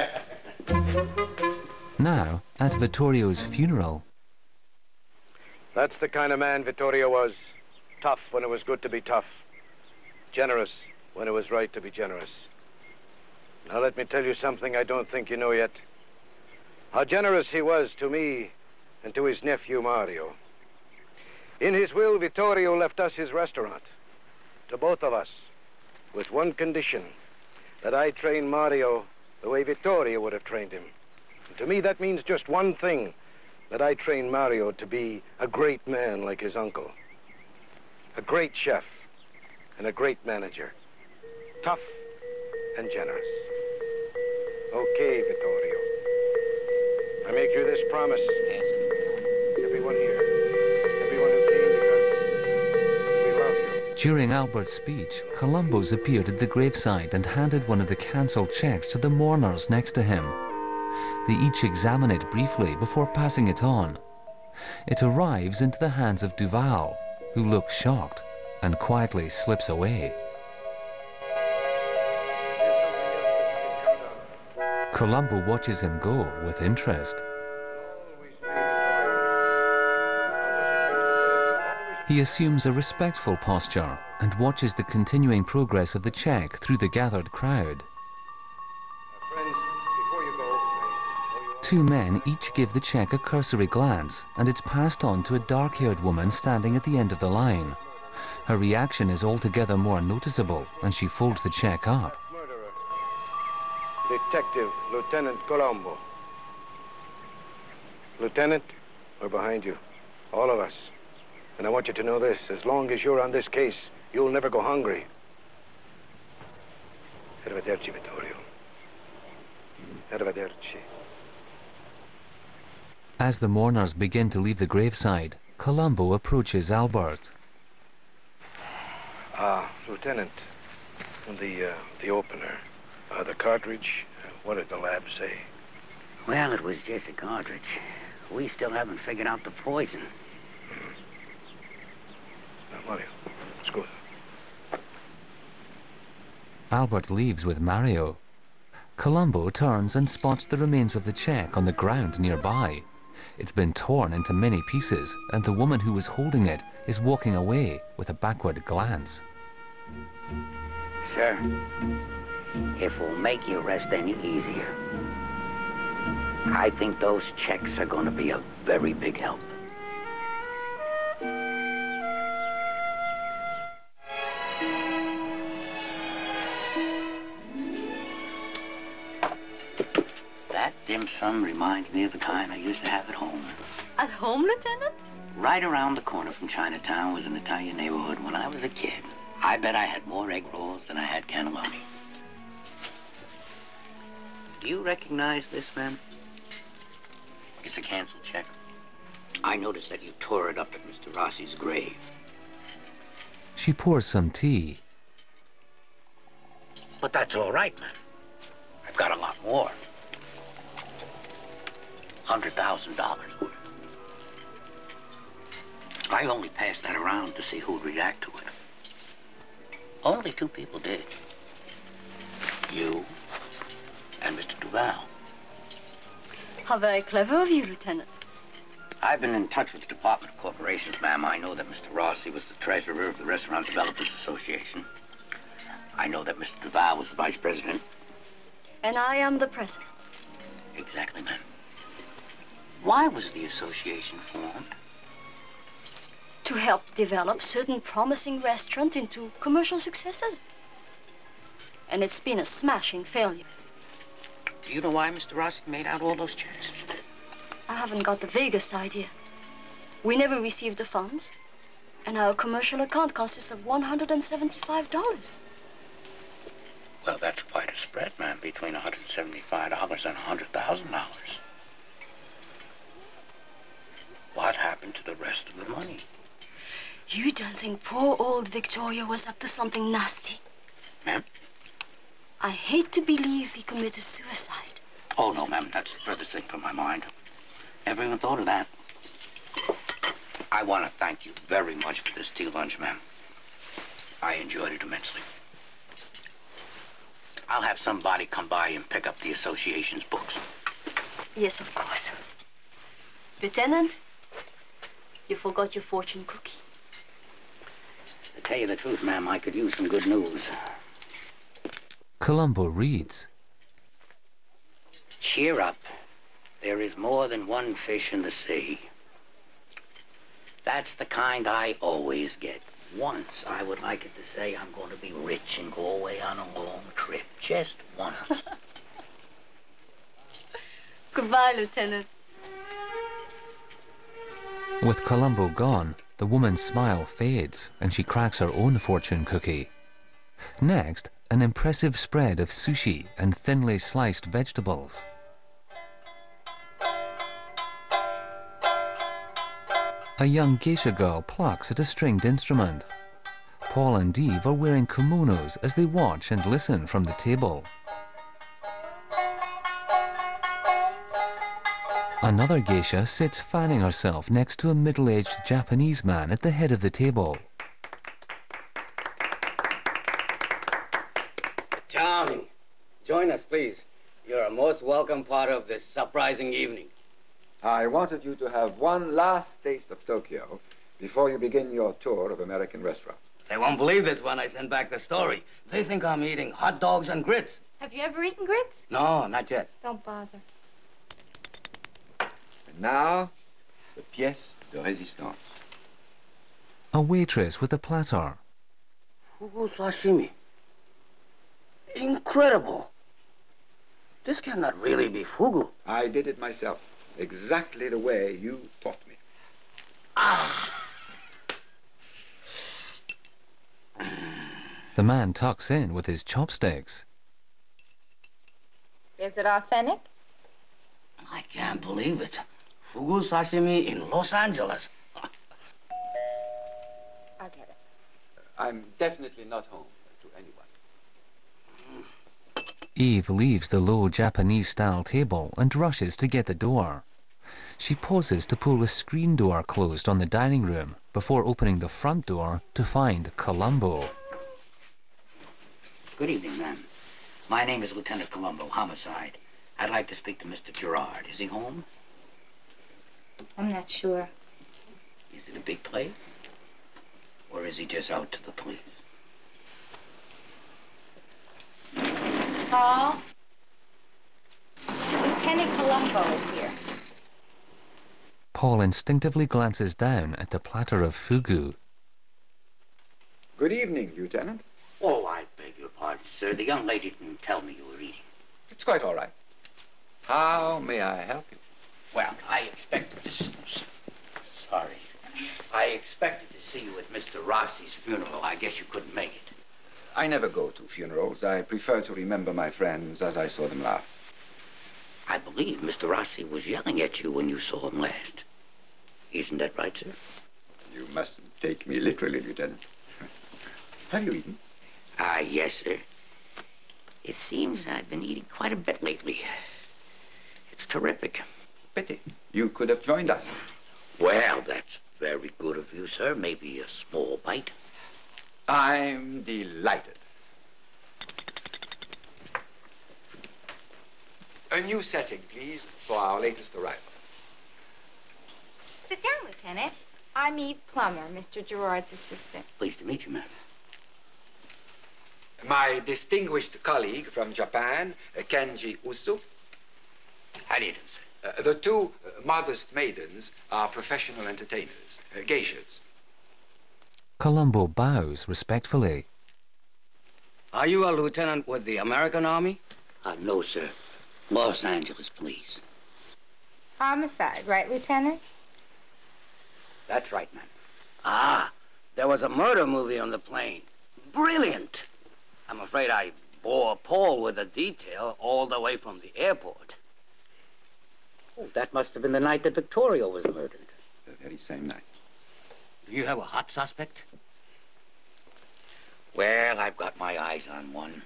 Now, at Vittorio's funeral. That's the kind of man Vittorio was. Tough when it was good to be tough. Generous when it was right to be generous. Now let me tell you something I don't think you know yet. How generous he was to me and to his nephew Mario. In his will, Vittorio left us his restaurant. To both of us. With one condition. That I train Mario the way Vittorio would have trained him. And to me that means just one thing. That I train Mario to be a great man like his uncle. A great chef. And a great manager. Tough and generous. Okay, Vittorio. I make you this promise. Yes. Everyone here. Everyone who came because we love you. During Albert's speech, Columbo's appeared at the graveside and handed one of the cancelled checks to the mourners next to him. They each examine it briefly before passing it on. It arrives into the hands of Duval, who looks shocked and quietly slips away. Columbo watches him go with interest. He assumes a respectful posture and watches the continuing progress of the check through the gathered crowd. two men each give the check a cursory glance, and it's passed on to a dark-haired woman standing at the end of the line. Her reaction is altogether more noticeable, and she folds the check up. Detective Lieutenant Colombo. Lieutenant, we're behind you. All of us. And I want you to know this. As long as you're on this case, you'll never go hungry. Arrivederci, Vittorio. Arrivederci. As the mourners begin to leave the graveside, Colombo approaches Albert. Ah, uh, Lieutenant, the, uh, the opener, uh, the cartridge, uh, what did the lab say? Well, it was just a cartridge. We still haven't figured out the poison. Mm. Now, Mario, let's go. Albert leaves with Mario. Colombo turns and spots the remains of the check on the ground nearby. It's been torn into many pieces, and the woman who was holding it is walking away with a backward glance. Sir, if we'll make your arrest any easier, I think those checks are going to be a very big help. That dim sum reminds me of the kind I used to have at home. At home, Lieutenant? Right around the corner from Chinatown was an Italian neighborhood when I was a kid. I bet I had more egg rolls than I had cannelloni. Do you recognize this, man? It's a canceled check. I noticed that you tore it up at Mister Rossi's grave. She pours some tea. But that's all right, man. I've got a lot more. Hundred thousand dollars worth. I only passed that around to see who'd react to it. Only two people did. You and Mister Duval. How very clever of you, Lieutenant. I've been in touch with the Department of Corporations, ma'am. I know that Mister Rossi was the treasurer of the Restaurant Developers Association. I know that Mister Duval was the vice president. And I am the president. Exactly, ma'am. Why was the association formed? To help develop certain promising restaurants into commercial successes. And it's been a smashing failure. Do you know why Mister Rossi made out all those checks? I haven't got the vaguest idea. We never received the funds, and our commercial account consists of one hundred seventy-five dollars. Well, that's quite a spread, ma'am, between one hundred seventy-five dollars and one hundred thousand dollars. What happened to the rest of the money? You don't think poor old Victorio was up to something nasty? Ma'am? I hate to believe he committed suicide. Oh, no, ma'am. That's the furthest thing from my mind. Never even thought of that. I want to thank you very much for this tea lunch, ma'am. I enjoyed it immensely. I'll have somebody come by and pick up the association's books. Yes, of course. Lieutenant, you forgot your fortune cookie. To tell you the truth, ma'am, I could use some good news. Colombo reads. Cheer up. There is more than one fish in the sea. That's the kind I always get. Once, I would like it to say I'm going to be rich and go away on a long trip. Just once. Goodbye, Lieutenant. With Colombo gone, the woman's smile fades and she cracks her own fortune cookie. Next, an impressive spread of sushi and thinly sliced vegetables. A young geisha girl plucks at a stringed instrument. Paul and Eve are wearing kimonos as they watch and listen from the table. Another geisha sits fanning herself next to a middle-aged Japanese man at the head of the table. Charming. Join us, please. You're a most welcome part of this surprising evening. I wanted you to have one last taste of Tokyo before you begin your tour of American restaurants. They won't believe this when I send back the story. They think I'm eating hot dogs and grits. Have you ever eaten grits? No, not yet. Don't bother. Now, the pièce de résistance. A waitress with a platter. Fugu sashimi. Incredible. This cannot really be fugu. I did it myself, exactly the way you taught me. Ah! The man tucks in with his chopsticks. Is it authentic? I can't believe it. Fugu sashimi in Los Angeles. I'll get it. I'm definitely not home to anyone. Eve leaves the low Japanese-style table and rushes to get the door. She pauses to pull a screen door closed on the dining room before opening the front door to find Columbo. Good evening, ma'am. My name is Lieutenant Columbo, homicide. I'd like to speak to Mister Gerard. Is he home? I'm not sure. Is it a big place? Or is he just out to the police? Paul? Lieutenant Columbo is here. Paul instinctively glances down at the platter of fugu. Good evening, Lieutenant. Oh, I beg your pardon, sir. The young lady didn't tell me you were eating. It's quite all right. How may I help you? Well, I expected to see... Sorry. I expected to see you at Mister Rossi's funeral. I guess you couldn't make it. I never go to funerals. I prefer to remember my friends as I saw them last. I believe Mister Rossi was yelling at you when you saw him last. Isn't that right, sir? You mustn't take me literally, Lieutenant. Have you eaten? Ah, uh, yes, sir. It seems I've been eating quite a bit lately. It's terrific. Pity. You could have joined us. Well, that's very good of you, sir. Maybe a small bite. I'm delighted. A new setting, please, for our latest arrival. Sit down, Lieutenant. I'm Eve Plummer, Mister Gerard's assistant. Pleased to meet you, ma'am. My distinguished colleague from Japan, Kenji Usu. How do you do, sir? Uh, the two uh, modest maidens are professional entertainers, uh, geishas. Columbo bows respectfully. Are you a lieutenant with the American Army? Uh, no, sir. Los Angeles Police. Homicide, right, Lieutenant? That's right, ma'am. Ah, there was a murder movie on the plane. Brilliant. I'm afraid I bore Paul with a detail all the way from the airport. Oh, that must have been the night that Victoria was murdered. The very same night. Do you have a hot suspect? Well, I've got my eyes on one.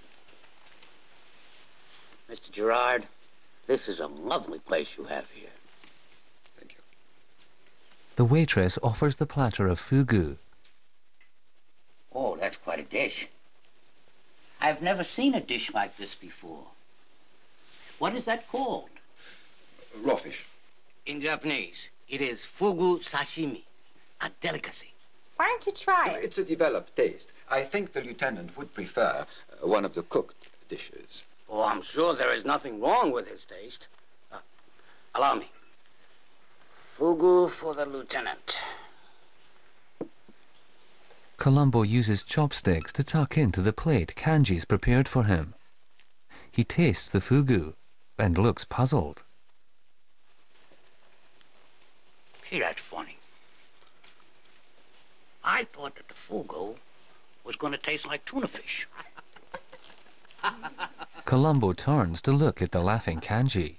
Mister Gerard, this is a lovely place you have here. Thank you. The waitress offers the platter of fugu. Oh, that's quite a dish. I've never seen a dish like this before. What is that called? Raw fish. In Japanese, it is fugu sashimi, a delicacy. Why don't you try it? It's a developed taste. I think the lieutenant would prefer uh, one of the cooked dishes. Oh, I'm sure there is nothing wrong with his taste. Uh, allow me. Fugu for the lieutenant. Columbo uses chopsticks to tuck into the plate Kanji's prepared for him. He tastes the fugu and looks puzzled. Gee, that's funny. I thought that the fugu was going to taste like tuna fish. Columbo turns to look at the laughing Kanji.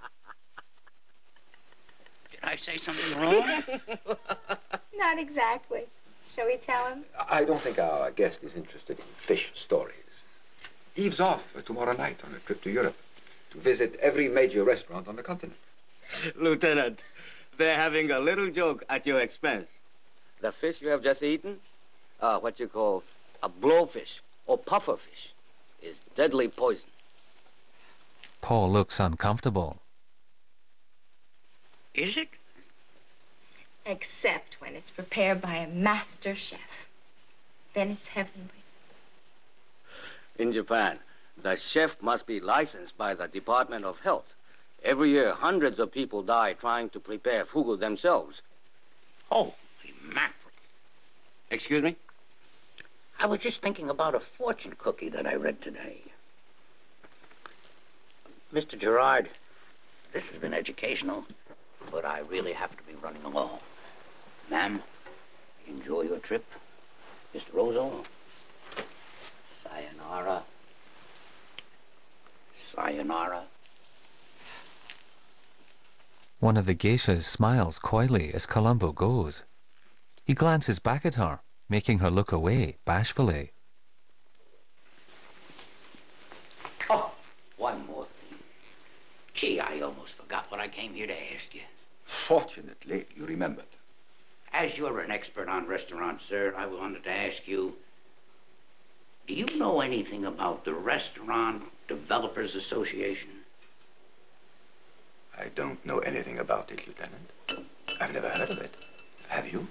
Did I say something wrong? Not exactly. Shall we tell him? I don't think our guest is interested in fish stories. Eve's off uh, tomorrow night on a trip to Europe to visit every major restaurant on the continent. Lieutenant, they're having a little joke at your expense. The fish you have just eaten, uh, what you call a blowfish or pufferfish, is deadly poison. Paul looks uncomfortable. Is it? Except when it's prepared by a master chef. Then it's heavenly. In Japan, the chef must be licensed by the Department of Health. Every year, hundreds of people die trying to prepare fugu themselves. Holy mackerel. Excuse me? I was just thinking about a fortune cookie that I read today. Mister Gerard, this has been educational, but I really have to be running along. Ma'am, enjoy your trip. Mister Rosso, sayonara. Sayonara. One of the geishas smiles coyly as Columbo goes. He glances back at her, making her look away bashfully. Oh, one more thing. Gee, I almost forgot what I came here to ask you. Fortunately, you remembered. As you're an expert on restaurants, sir, I wanted to ask you, do you know anything about the Restaurant Developers Association? I don't know anything about it, Lieutenant. I've never heard of it. Have you?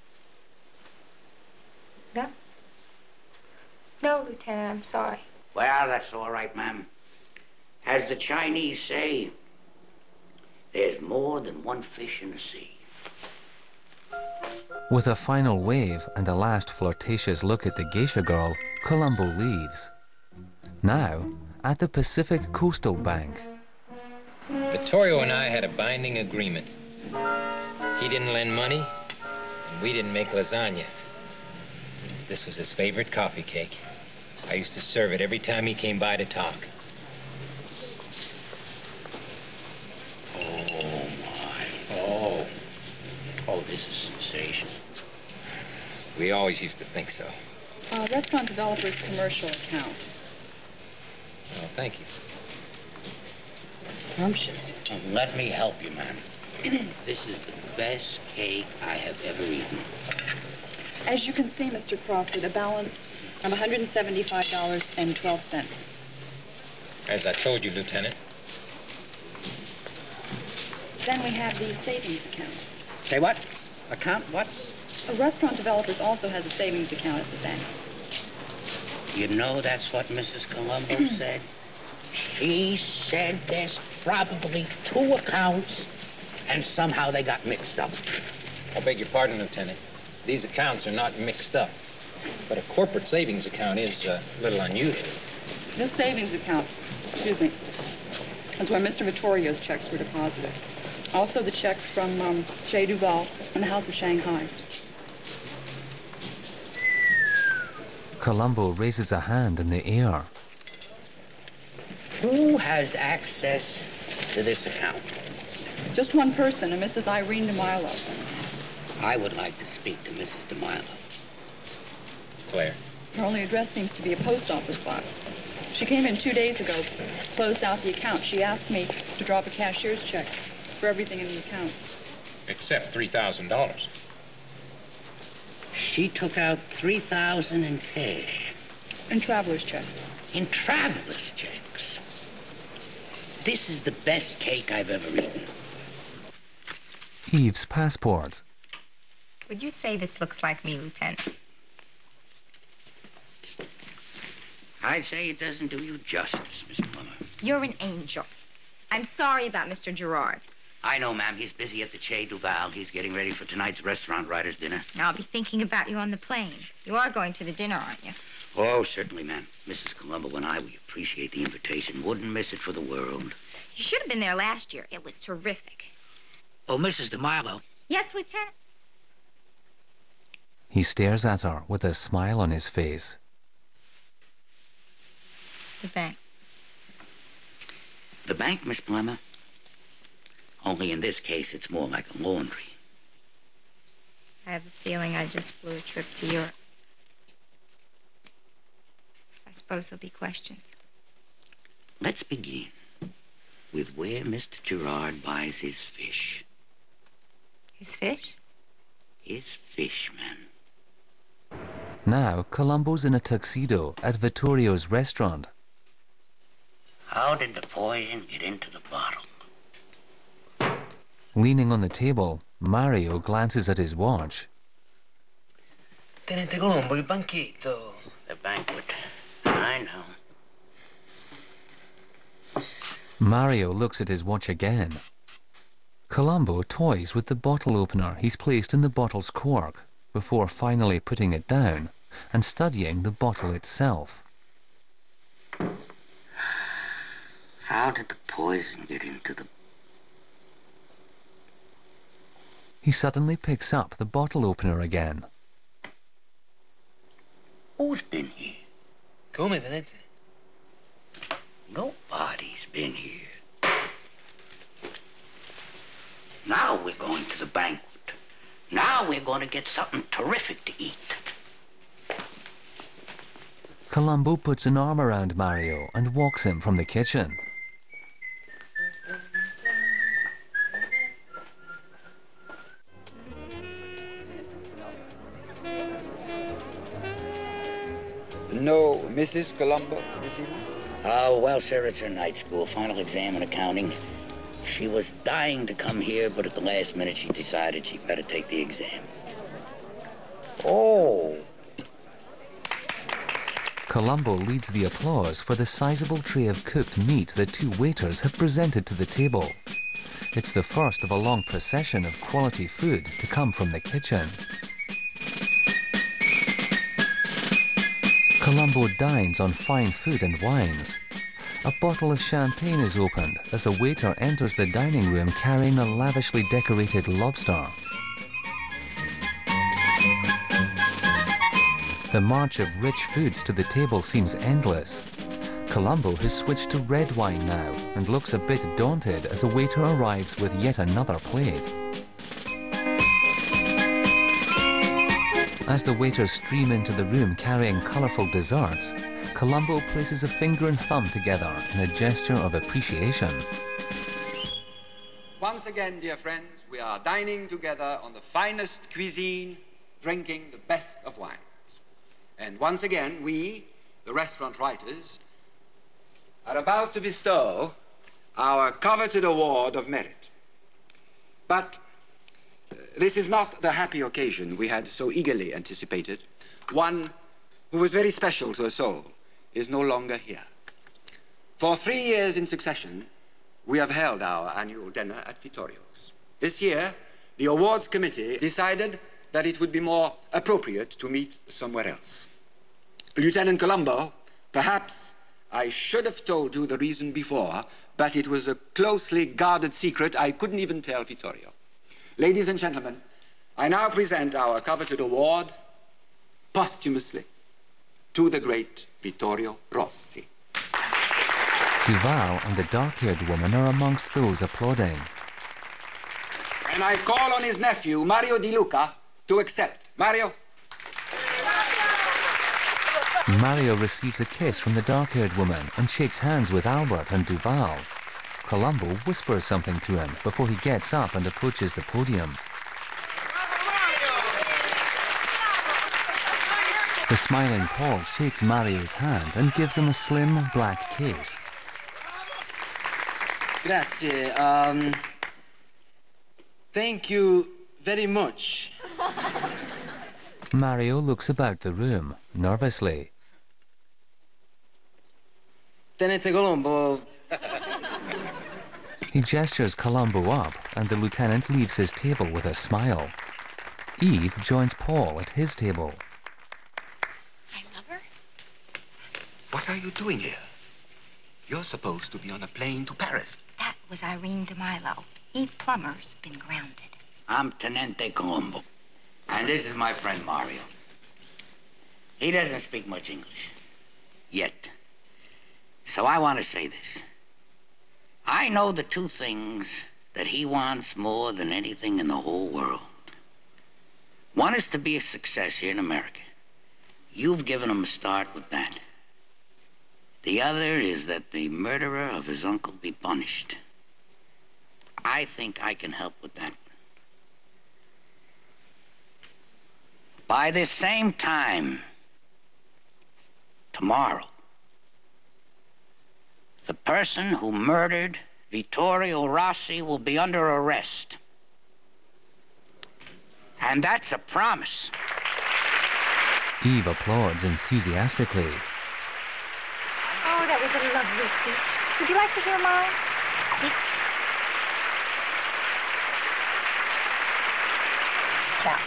No. No, Lieutenant, I'm sorry. Well, that's all right, ma'am. As the Chinese say, there's more than one fish in the sea. With a final wave and a last flirtatious look at the geisha girl, Columbo leaves. Now, at the Pacific Coastal Bank. Vittorio and I had a binding agreement. He didn't lend money, and we didn't make lasagna. This was his favorite coffee cake. I used to serve it every time he came by to talk. Oh, my. Oh. Oh, this is sensational. We always used to think so. Uh, restaurant developers commercial account. Oh, thank you. Scrumptious. Now, let me help you, ma'am. This is the best cake I have ever eaten. As you can see, Mister Crawford, a balance of one hundred seventy-five dollars and twelve cents. As I told you, Lieutenant. Then we have the savings account. Say what? Account what? A restaurant developers also has a savings account at the bank. You know that's what Missus Columbo said? She said there's probably two accounts, and somehow they got mixed up. I beg your pardon, Lieutenant. These accounts are not mixed up. But a corporate savings account is uh, a little unusual. This savings account, excuse me, is where Mister Vittorio's checks were deposited. Also the checks from um, Che Duval and the House of Shanghai. Columbo raises a hand in the air. Who has access to this account? Just one person, a Missus Irene DeMilo. I would like to speak to Missus DeMilo. Claire. Her only address seems to be a post office box. She came in two days ago, closed out the account. She asked me to drop a cashier's check for everything in the account. Except three thousand dollars. She took out three thousand dollars in cash. In traveler's checks. In traveler's checks. This is the best cake I've ever eaten. Eve's passport. Would you say this looks like me, Lieutenant? I'd say it doesn't do you justice, Miss Plummer. You're an angel. I'm sorry about Mister Gerard. I know, ma'am. He's busy at the Che Duval. He's getting ready for tonight's restaurant writers' dinner. I'll be thinking about you on the plane. You are going to the dinner, aren't you? Oh, certainly, ma'am. Missus Columbo and I, we appreciate the invitation. Wouldn't miss it for the world. You should have been there last year. It was terrific. Oh, Missus DeMilo. Yes, Lieutenant? He stares at her with a smile on his face. The bank. The bank, Miss Plummer? Only in this case, it's more like a laundry. I have a feeling I just flew a trip to Europe. I suppose there'll be questions. Let's begin with where Mister Gerard buys his fish. His fish? His fish, man. Now, Columbo's in a tuxedo at Vittorio's restaurant. How did the poison get into the bottle? Leaning on the table, Mario glances at his watch. Tenente Colombo, il banchetto. The banquet. I know. Mario looks at his watch again. Columbo toys with the bottle opener he's placed in the bottle's cork before finally putting it down and studying the bottle itself. How did the poison get into the... He suddenly picks up the bottle opener again. Who's been here? Come, Tenente. Nobody's been here. Now we're going to the banquet. Now we're going to get something terrific to eat. Columbo puts an arm around Mario and walks him from the kitchen. No Missus Columbo this evening? Oh, well, sir, it's her night school, final exam in accounting. She was dying to come here, but at the last minute she decided she'd better take the exam. Oh. Columbo leads the applause for the sizable tray of cooked meat the two waiters have presented to the table. It's the first of a long procession of quality food to come from the kitchen. Columbo dines on fine food and wines. A bottle of champagne is opened as a waiter enters the dining room carrying a lavishly decorated lobster. The march of rich foods to the table seems endless. Columbo has switched to red wine now and looks a bit daunted as a waiter arrives with yet another plate. As the waiters stream into the room carrying colourful desserts, Columbo places a finger and thumb together in a gesture of appreciation. Once again, dear friends, we are dining together on the finest cuisine, drinking the best of wines. And once again, we, the restaurant writers, are about to bestow our coveted award of merit. But uh, this is not the happy occasion we had so eagerly anticipated. One who was very special to us all is no longer here. For three years in succession, we have held our annual dinner at Vittorio's. This year, the awards committee decided that it would be more appropriate to meet somewhere else. Lieutenant Columbo, perhaps I should have told you the reason before, but it was a closely guarded secret I couldn't even tell Vittorio. Ladies and gentlemen, I now present our coveted award posthumously to the great Vittorio Rossi. Duval and the dark-haired woman are amongst those applauding. And I call on his nephew, Mario Di Luca, to accept. Mario. Mario receives a kiss from the dark-haired woman and shakes hands with Albert and Duval. Columbo whispers something to him before he gets up and approaches the podium. The smiling Paul shakes Mario's hand and gives him a slim black case. Grazie. Um, thank you very much. Mario looks about the room, nervously. Tenente Columbo. He gestures Columbo up, and the lieutenant leaves his table with a smile. Eve joins Paul at his table. I love her. What are you doing here? You're supposed to be on a plane to Paris. That was Irene DeMilo. Eve Plummer's been grounded. I'm Tenente Columbo. And this is my friend Mario. He doesn't speak much English. Yet. So I want to say this. I know the two things that he wants more than anything in the whole world. One is to be a success here in America. You've given him a start with that. The other is that the murderer of his uncle be punished. I think I can help with that. By this same time, tomorrow, the person who murdered Vittorio Rossi will be under arrest. And that's a promise. Eve applauds enthusiastically. Oh, that was a lovely speech. Would you like to hear mine? it. Ciao.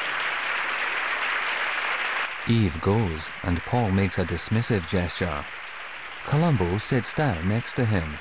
Eve goes, and Paul makes a dismissive gesture. Columbo sits down next to him.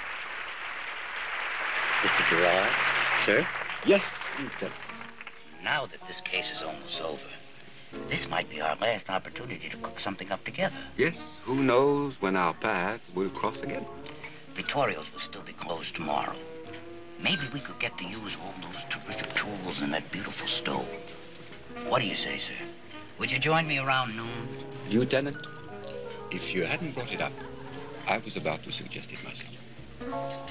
Mister Gerard, sir? Yes, Lieutenant. Now that this case is almost over, this might be our last opportunity to cook something up together. Yes, who knows when our paths will cross again. Vittorio's will still be closed tomorrow. Maybe we could get to use all those terrific tools in that beautiful stove. What do you say, sir? Would you join me around noon? Lieutenant, if you hadn't brought it up, I was about to suggest it myself.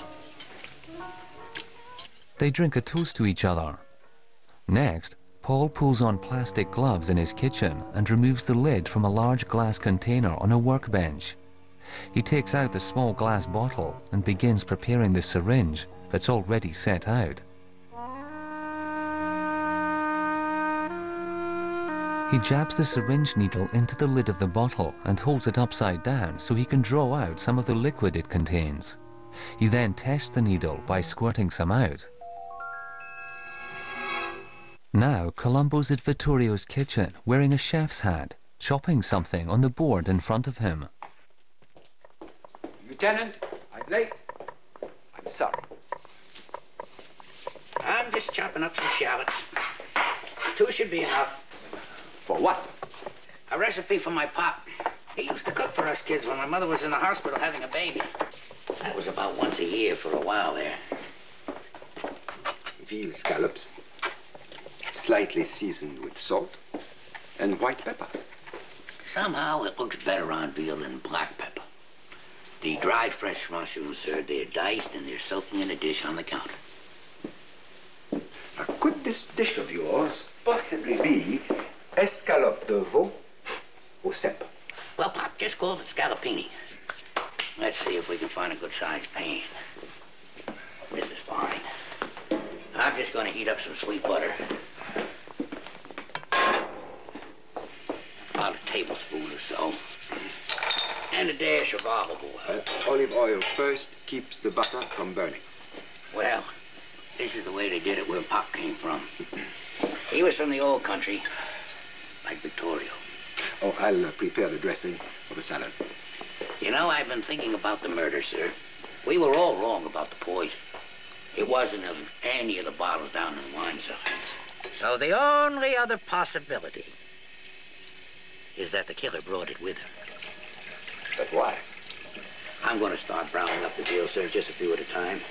They drink a toast to each other. Next, Paul pulls on plastic gloves in his kitchen and removes the lid from a large glass container on a workbench. He takes out the small glass bottle and begins preparing the syringe that's already set out. He jabs the syringe needle into the lid of the bottle and holds it upside down so he can draw out some of the liquid it contains. He then tests the needle by squirting some out. Now, Columbo's at Vittorio's kitchen, wearing a chef's hat, chopping something on the board in front of him. Lieutenant, I'm late. I'm sorry. I'm just chopping up some shallots. Two should be enough. For what? A recipe from my pop. He used to cook for us kids when my mother was in the hospital having a baby. That was about once a year for a while there. Veal scallops, slightly seasoned with salt and white pepper. Somehow it looks better on veal than black pepper. The dried fresh mushrooms, sir, they're diced and they're soaking in a dish on the counter. Now, could this dish of yours possibly be escalope de veau au cèpe? Well, Pop, just call it scallopini. Let's see if we can find a good-sized pan. This is fine. I'm just going to heat up some sweet butter. About a tablespoon or so. And a dash of olive oil. Uh, olive oil first keeps the butter from burning. Well, this is the way they did it where Pop came from. He was from the old country, like Vittorio. Oh, I'll uh, prepare the dressing for the salad. You know, I've been thinking about the murder, sir. We were all wrong about the poison. It wasn't of any of the bottles down in the wine cellars. So the only other possibility is that the killer brought it with him. But why? I'm going to start browning up the veal, sir, just a few at a time.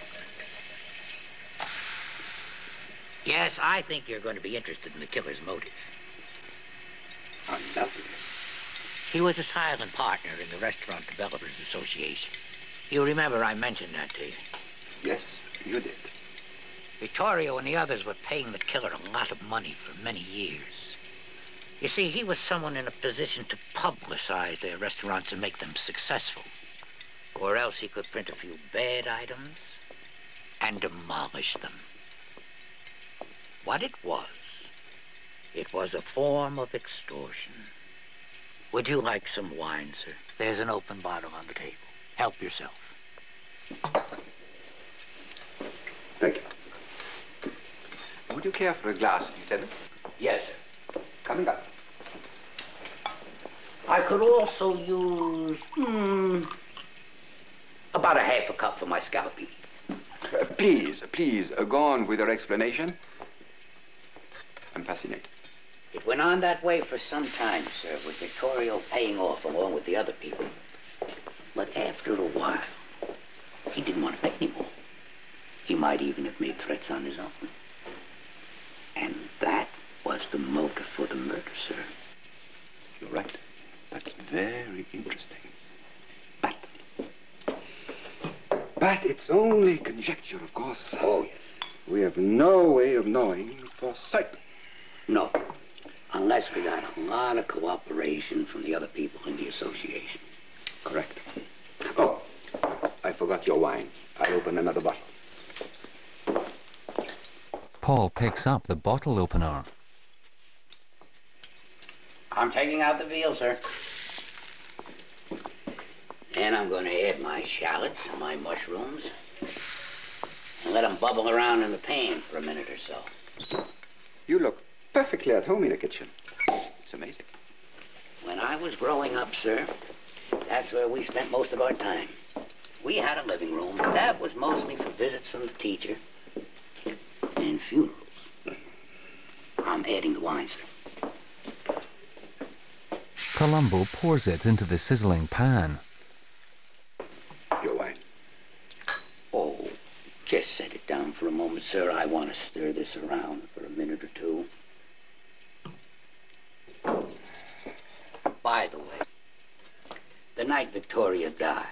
Yes, I think you're going to be interested in the killer's motive. Undoubtedly. He was a silent partner in the Restaurant Developers Association. You remember I mentioned that to you. Yes, you did. Vittorio and the others were paying the killer a lot of money for many years. You see, he was someone in a position to publicize their restaurants and make them successful. Or else he could print a few bad items and demolish them. What it was, it was a form of extortion. Would you like some wine, sir? There's an open bottle on the table. Help yourself. Thank you. Would you care for a glass, Lieutenant? Yes, sir. Coming up. I could also use, hmm, about a half a cup for my scallopini. Uh, please, please, uh, go on with your explanation. I'm fascinated. It went on that way for some time, sir, with Vittorio paying off along with the other people. But after a while, he didn't want to pay anymore. He might even have made threats on his own. And that was the motive for the murder, sir. You're right. That's very interesting. But... But it's only conjecture, of course. Oh, yes. We have no way of knowing for certain. No. Unless we got a lot of cooperation from the other people in the association. Correct. Oh, I forgot your wine. I'll open another bottle. Paul picks up the bottle opener. I'm taking out the veal, sir. And I'm going to add my shallots and my mushrooms. and let them bubble around in the pan for a minute or so. You look perfectly at home in the kitchen. It's amazing. When I was growing up, sir, that's where we spent most of our time. We had a living room, but that was mostly for visits from the teacher and funerals. I'm adding the wine, sir. Columbo pours it into the sizzling pan. Your wine. Oh, just set it down for a moment, sir. I want to stir this around for a minute or two. By the way, the night Victoria died,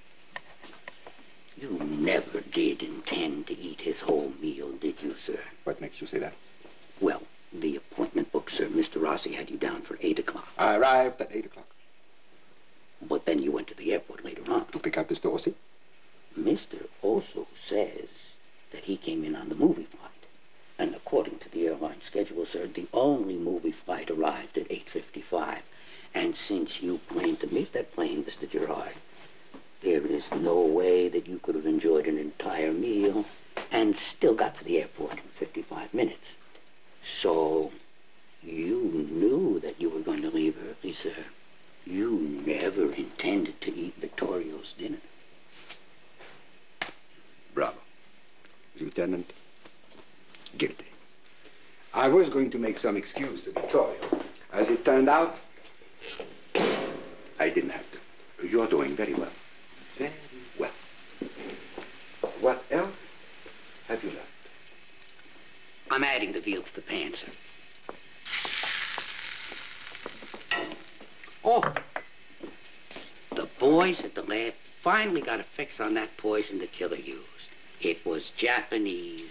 you never did intend to eat his whole meal, did you, sir? What makes you say that? Well, the appointment book, sir, Mister Rossi had you down for eight o'clock. I arrived at eight o'clock. But then you went to the airport later on. To pick up Mister Rossi? Mister also says that he came in on the movie flight. And according to the airline schedule, sir, the only movie flight arrived at eight fifty-five. And since you planned to meet that plane, Mister Gerard, there is no way that you could have enjoyed an entire meal and still got to the airport in fifty-five minutes. So, you knew that you were going to leave early, sir. You never intended to eat Vittorio's dinner. Bravo. Lieutenant, guilty. I was going to make some excuse to Vittorio. As it turned out, I didn't have to. You're doing very well. Very well. What else have you learned? I'm adding the veal to the pan, sir. Oh, the boys at the lab finally got a fix on that poison the killer used. It was Japanese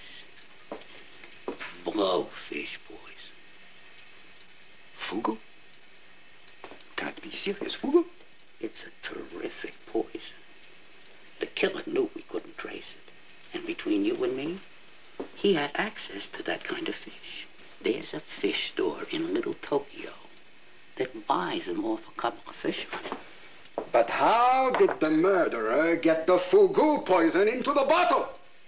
blowfish poison. Fugu? Can't be serious, Fugu? It's a terrific poison. The killer knew we couldn't trace it. And between you and me, he had access to that kind of fish. There's a fish store in Little Tokyo that buys them off a couple of fishermen. But how did the murderer get the Fugu poison into the bottle?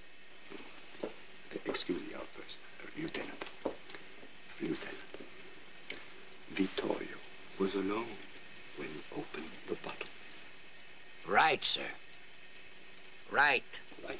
Excuse the outburst, uh, Lieutenant. Lieutenant. Vittorio was alone when he opened the bottle. Right, sir. Right. Right.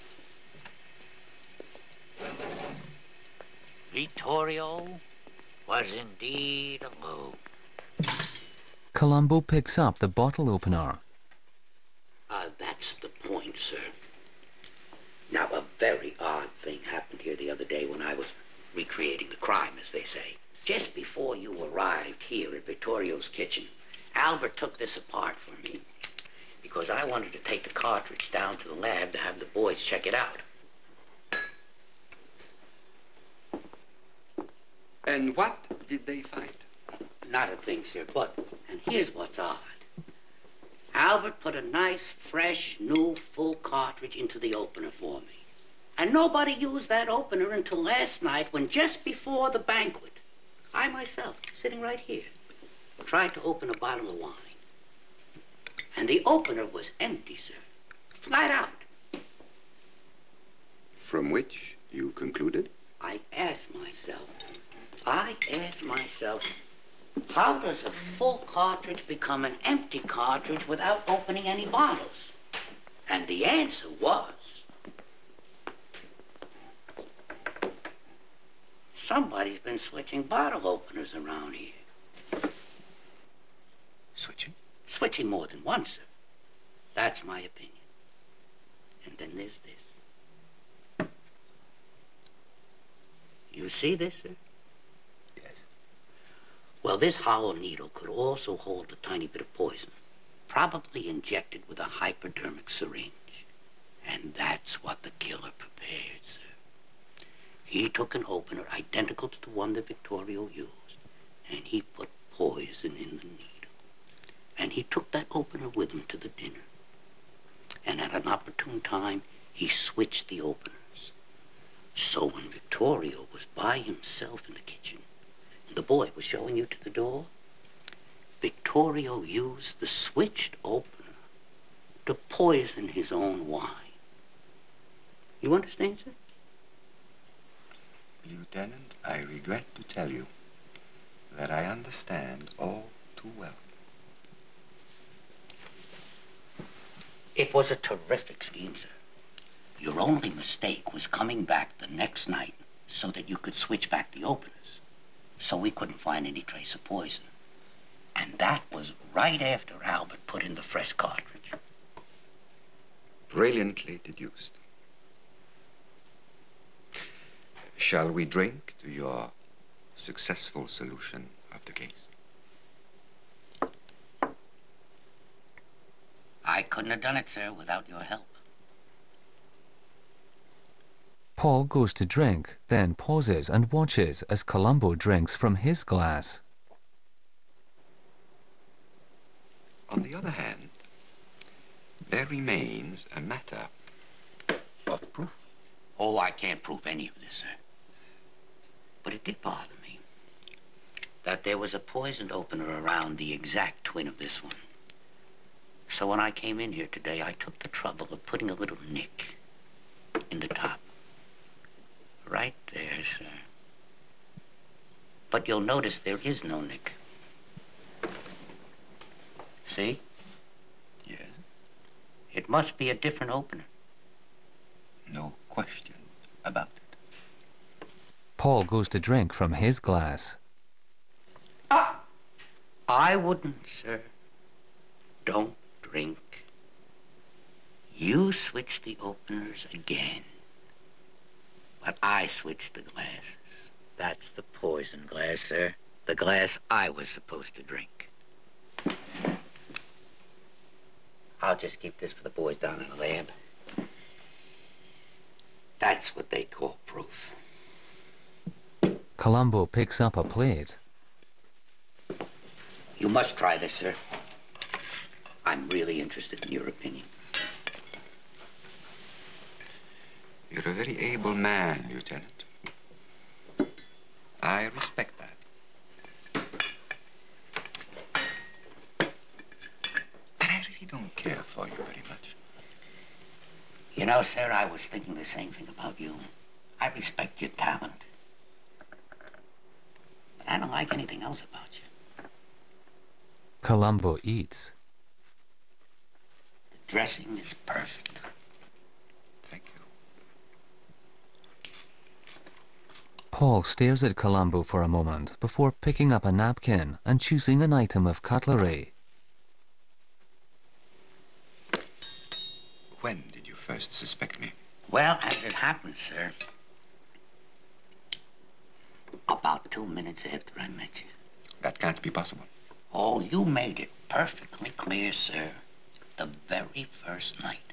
Vittorio was indeed alone. Columbo picks up the bottle opener. Ah, uh, that's the point, sir. Now, a very odd thing happened here the other day when I was recreating the crime, as they say. Just before you arrived here at Vittorio's kitchen, Albert took this apart for me because I wanted to take the cartridge down to the lab to have the boys check it out. And what did they find? Not a thing, sir, but, and here's what's odd. Albert put a nice, fresh, new, full cartridge into the opener for me. And nobody used that opener until last night when just before the banquet, I myself, sitting right here, tried to open a bottle of wine. And the opener was empty, sir. Flat out. From which you concluded? I asked myself, I asked myself, how does a full cartridge become an empty cartridge without opening any bottles? And the answer was, somebody's been switching bottle openers around here. Switching? Switching more than once, sir. That's my opinion. And then there's this. You see this, sir? Yes. Well, this hollow needle could also hold a tiny bit of poison, probably injected with a hypodermic syringe. And that's what the killer prepared, sir. He took an opener identical to the one that Vittorio used, and he put poison in the needle. And he took that opener with him to the dinner. And at an opportune time, he switched the openers. So when Vittorio was by himself in the kitchen, and the boy was showing you to the door, Vittorio used the switched opener to poison his own wine. You understand, sir? Lieutenant, I regret to tell you that I understand all too well. It was a terrific scheme, sir. Your only mistake was coming back the next night so that you could switch back the openers, so we couldn't find any trace of poison. And that was right after Albert put in the fresh cartridge. Brilliantly deduced. Shall we drink to your successful solution of the case? I couldn't have done it, sir, without your help. Paul goes to drink, then pauses and watches as Columbo drinks from his glass. On the other hand, there remains a matter of proof. Oh, I can't prove any of this, sir. But it did bother me that there was a poisoned opener around the exact twin of this one. So when I came in here today, I took the trouble of putting a little nick in the top. Right there, sir. But you'll notice there is no nick. See? Yes. It must be a different opener. No question about it. Paul goes to drink from his glass. Ah! I wouldn't, sir. Don't drink. You switch the openers again. But I switched the glasses. That's the poison glass, sir. The glass I was supposed to drink. I'll just keep this for the boys down in the lab. That's what they call proof. Columbo picks up a plate. You must try this, sir. I'm really interested in your opinion. You're a very able man, Lieutenant. I respect that. But I really don't care for you very much. You know, sir, I was thinking the same thing about you. I respect your talent. But I don't like anything else about you. Columbo eats. The dressing is perfect. Paul stares at Columbo for a moment before picking up a napkin and choosing an item of cutlery. When did you first suspect me? Well, as it happens, sir, about two minutes after I met you. That can't be possible. Oh, you made it perfectly clear, sir, the very first night.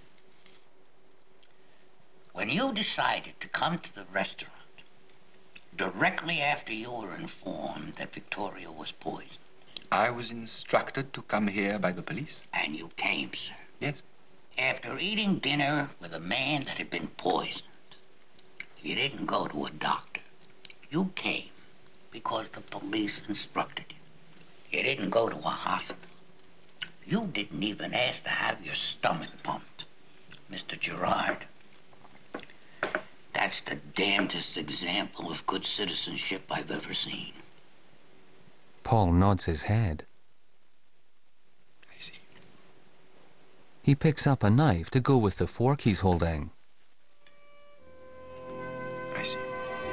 When you decided to come to the restaurant, directly after you were informed that Victoria was poisoned. I was instructed to come here by the police. And you came, sir. Yes. After eating dinner with a man that had been poisoned. You didn't go to a doctor. You came because the police instructed you. You didn't go to a hospital. You didn't even ask to have your stomach pumped. Mister Gerard, that's the damnedest example of good citizenship I've ever seen. Paul nods his head. I see. He picks up a knife to go with the fork he's holding. I see.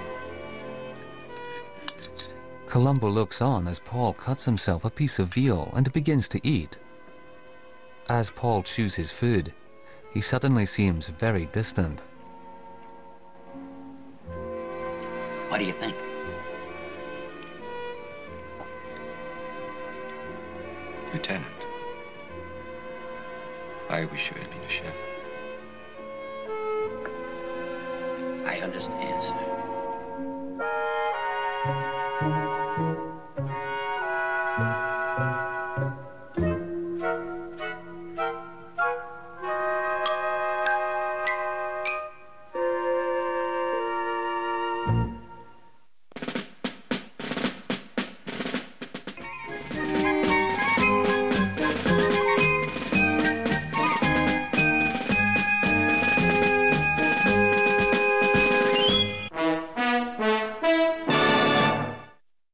Columbo looks on as Paul cuts himself a piece of veal and begins to eat. As Paul chews his food, he suddenly seems very distant. What do you think? Lieutenant, I wish you had been a chef. I understand, sir.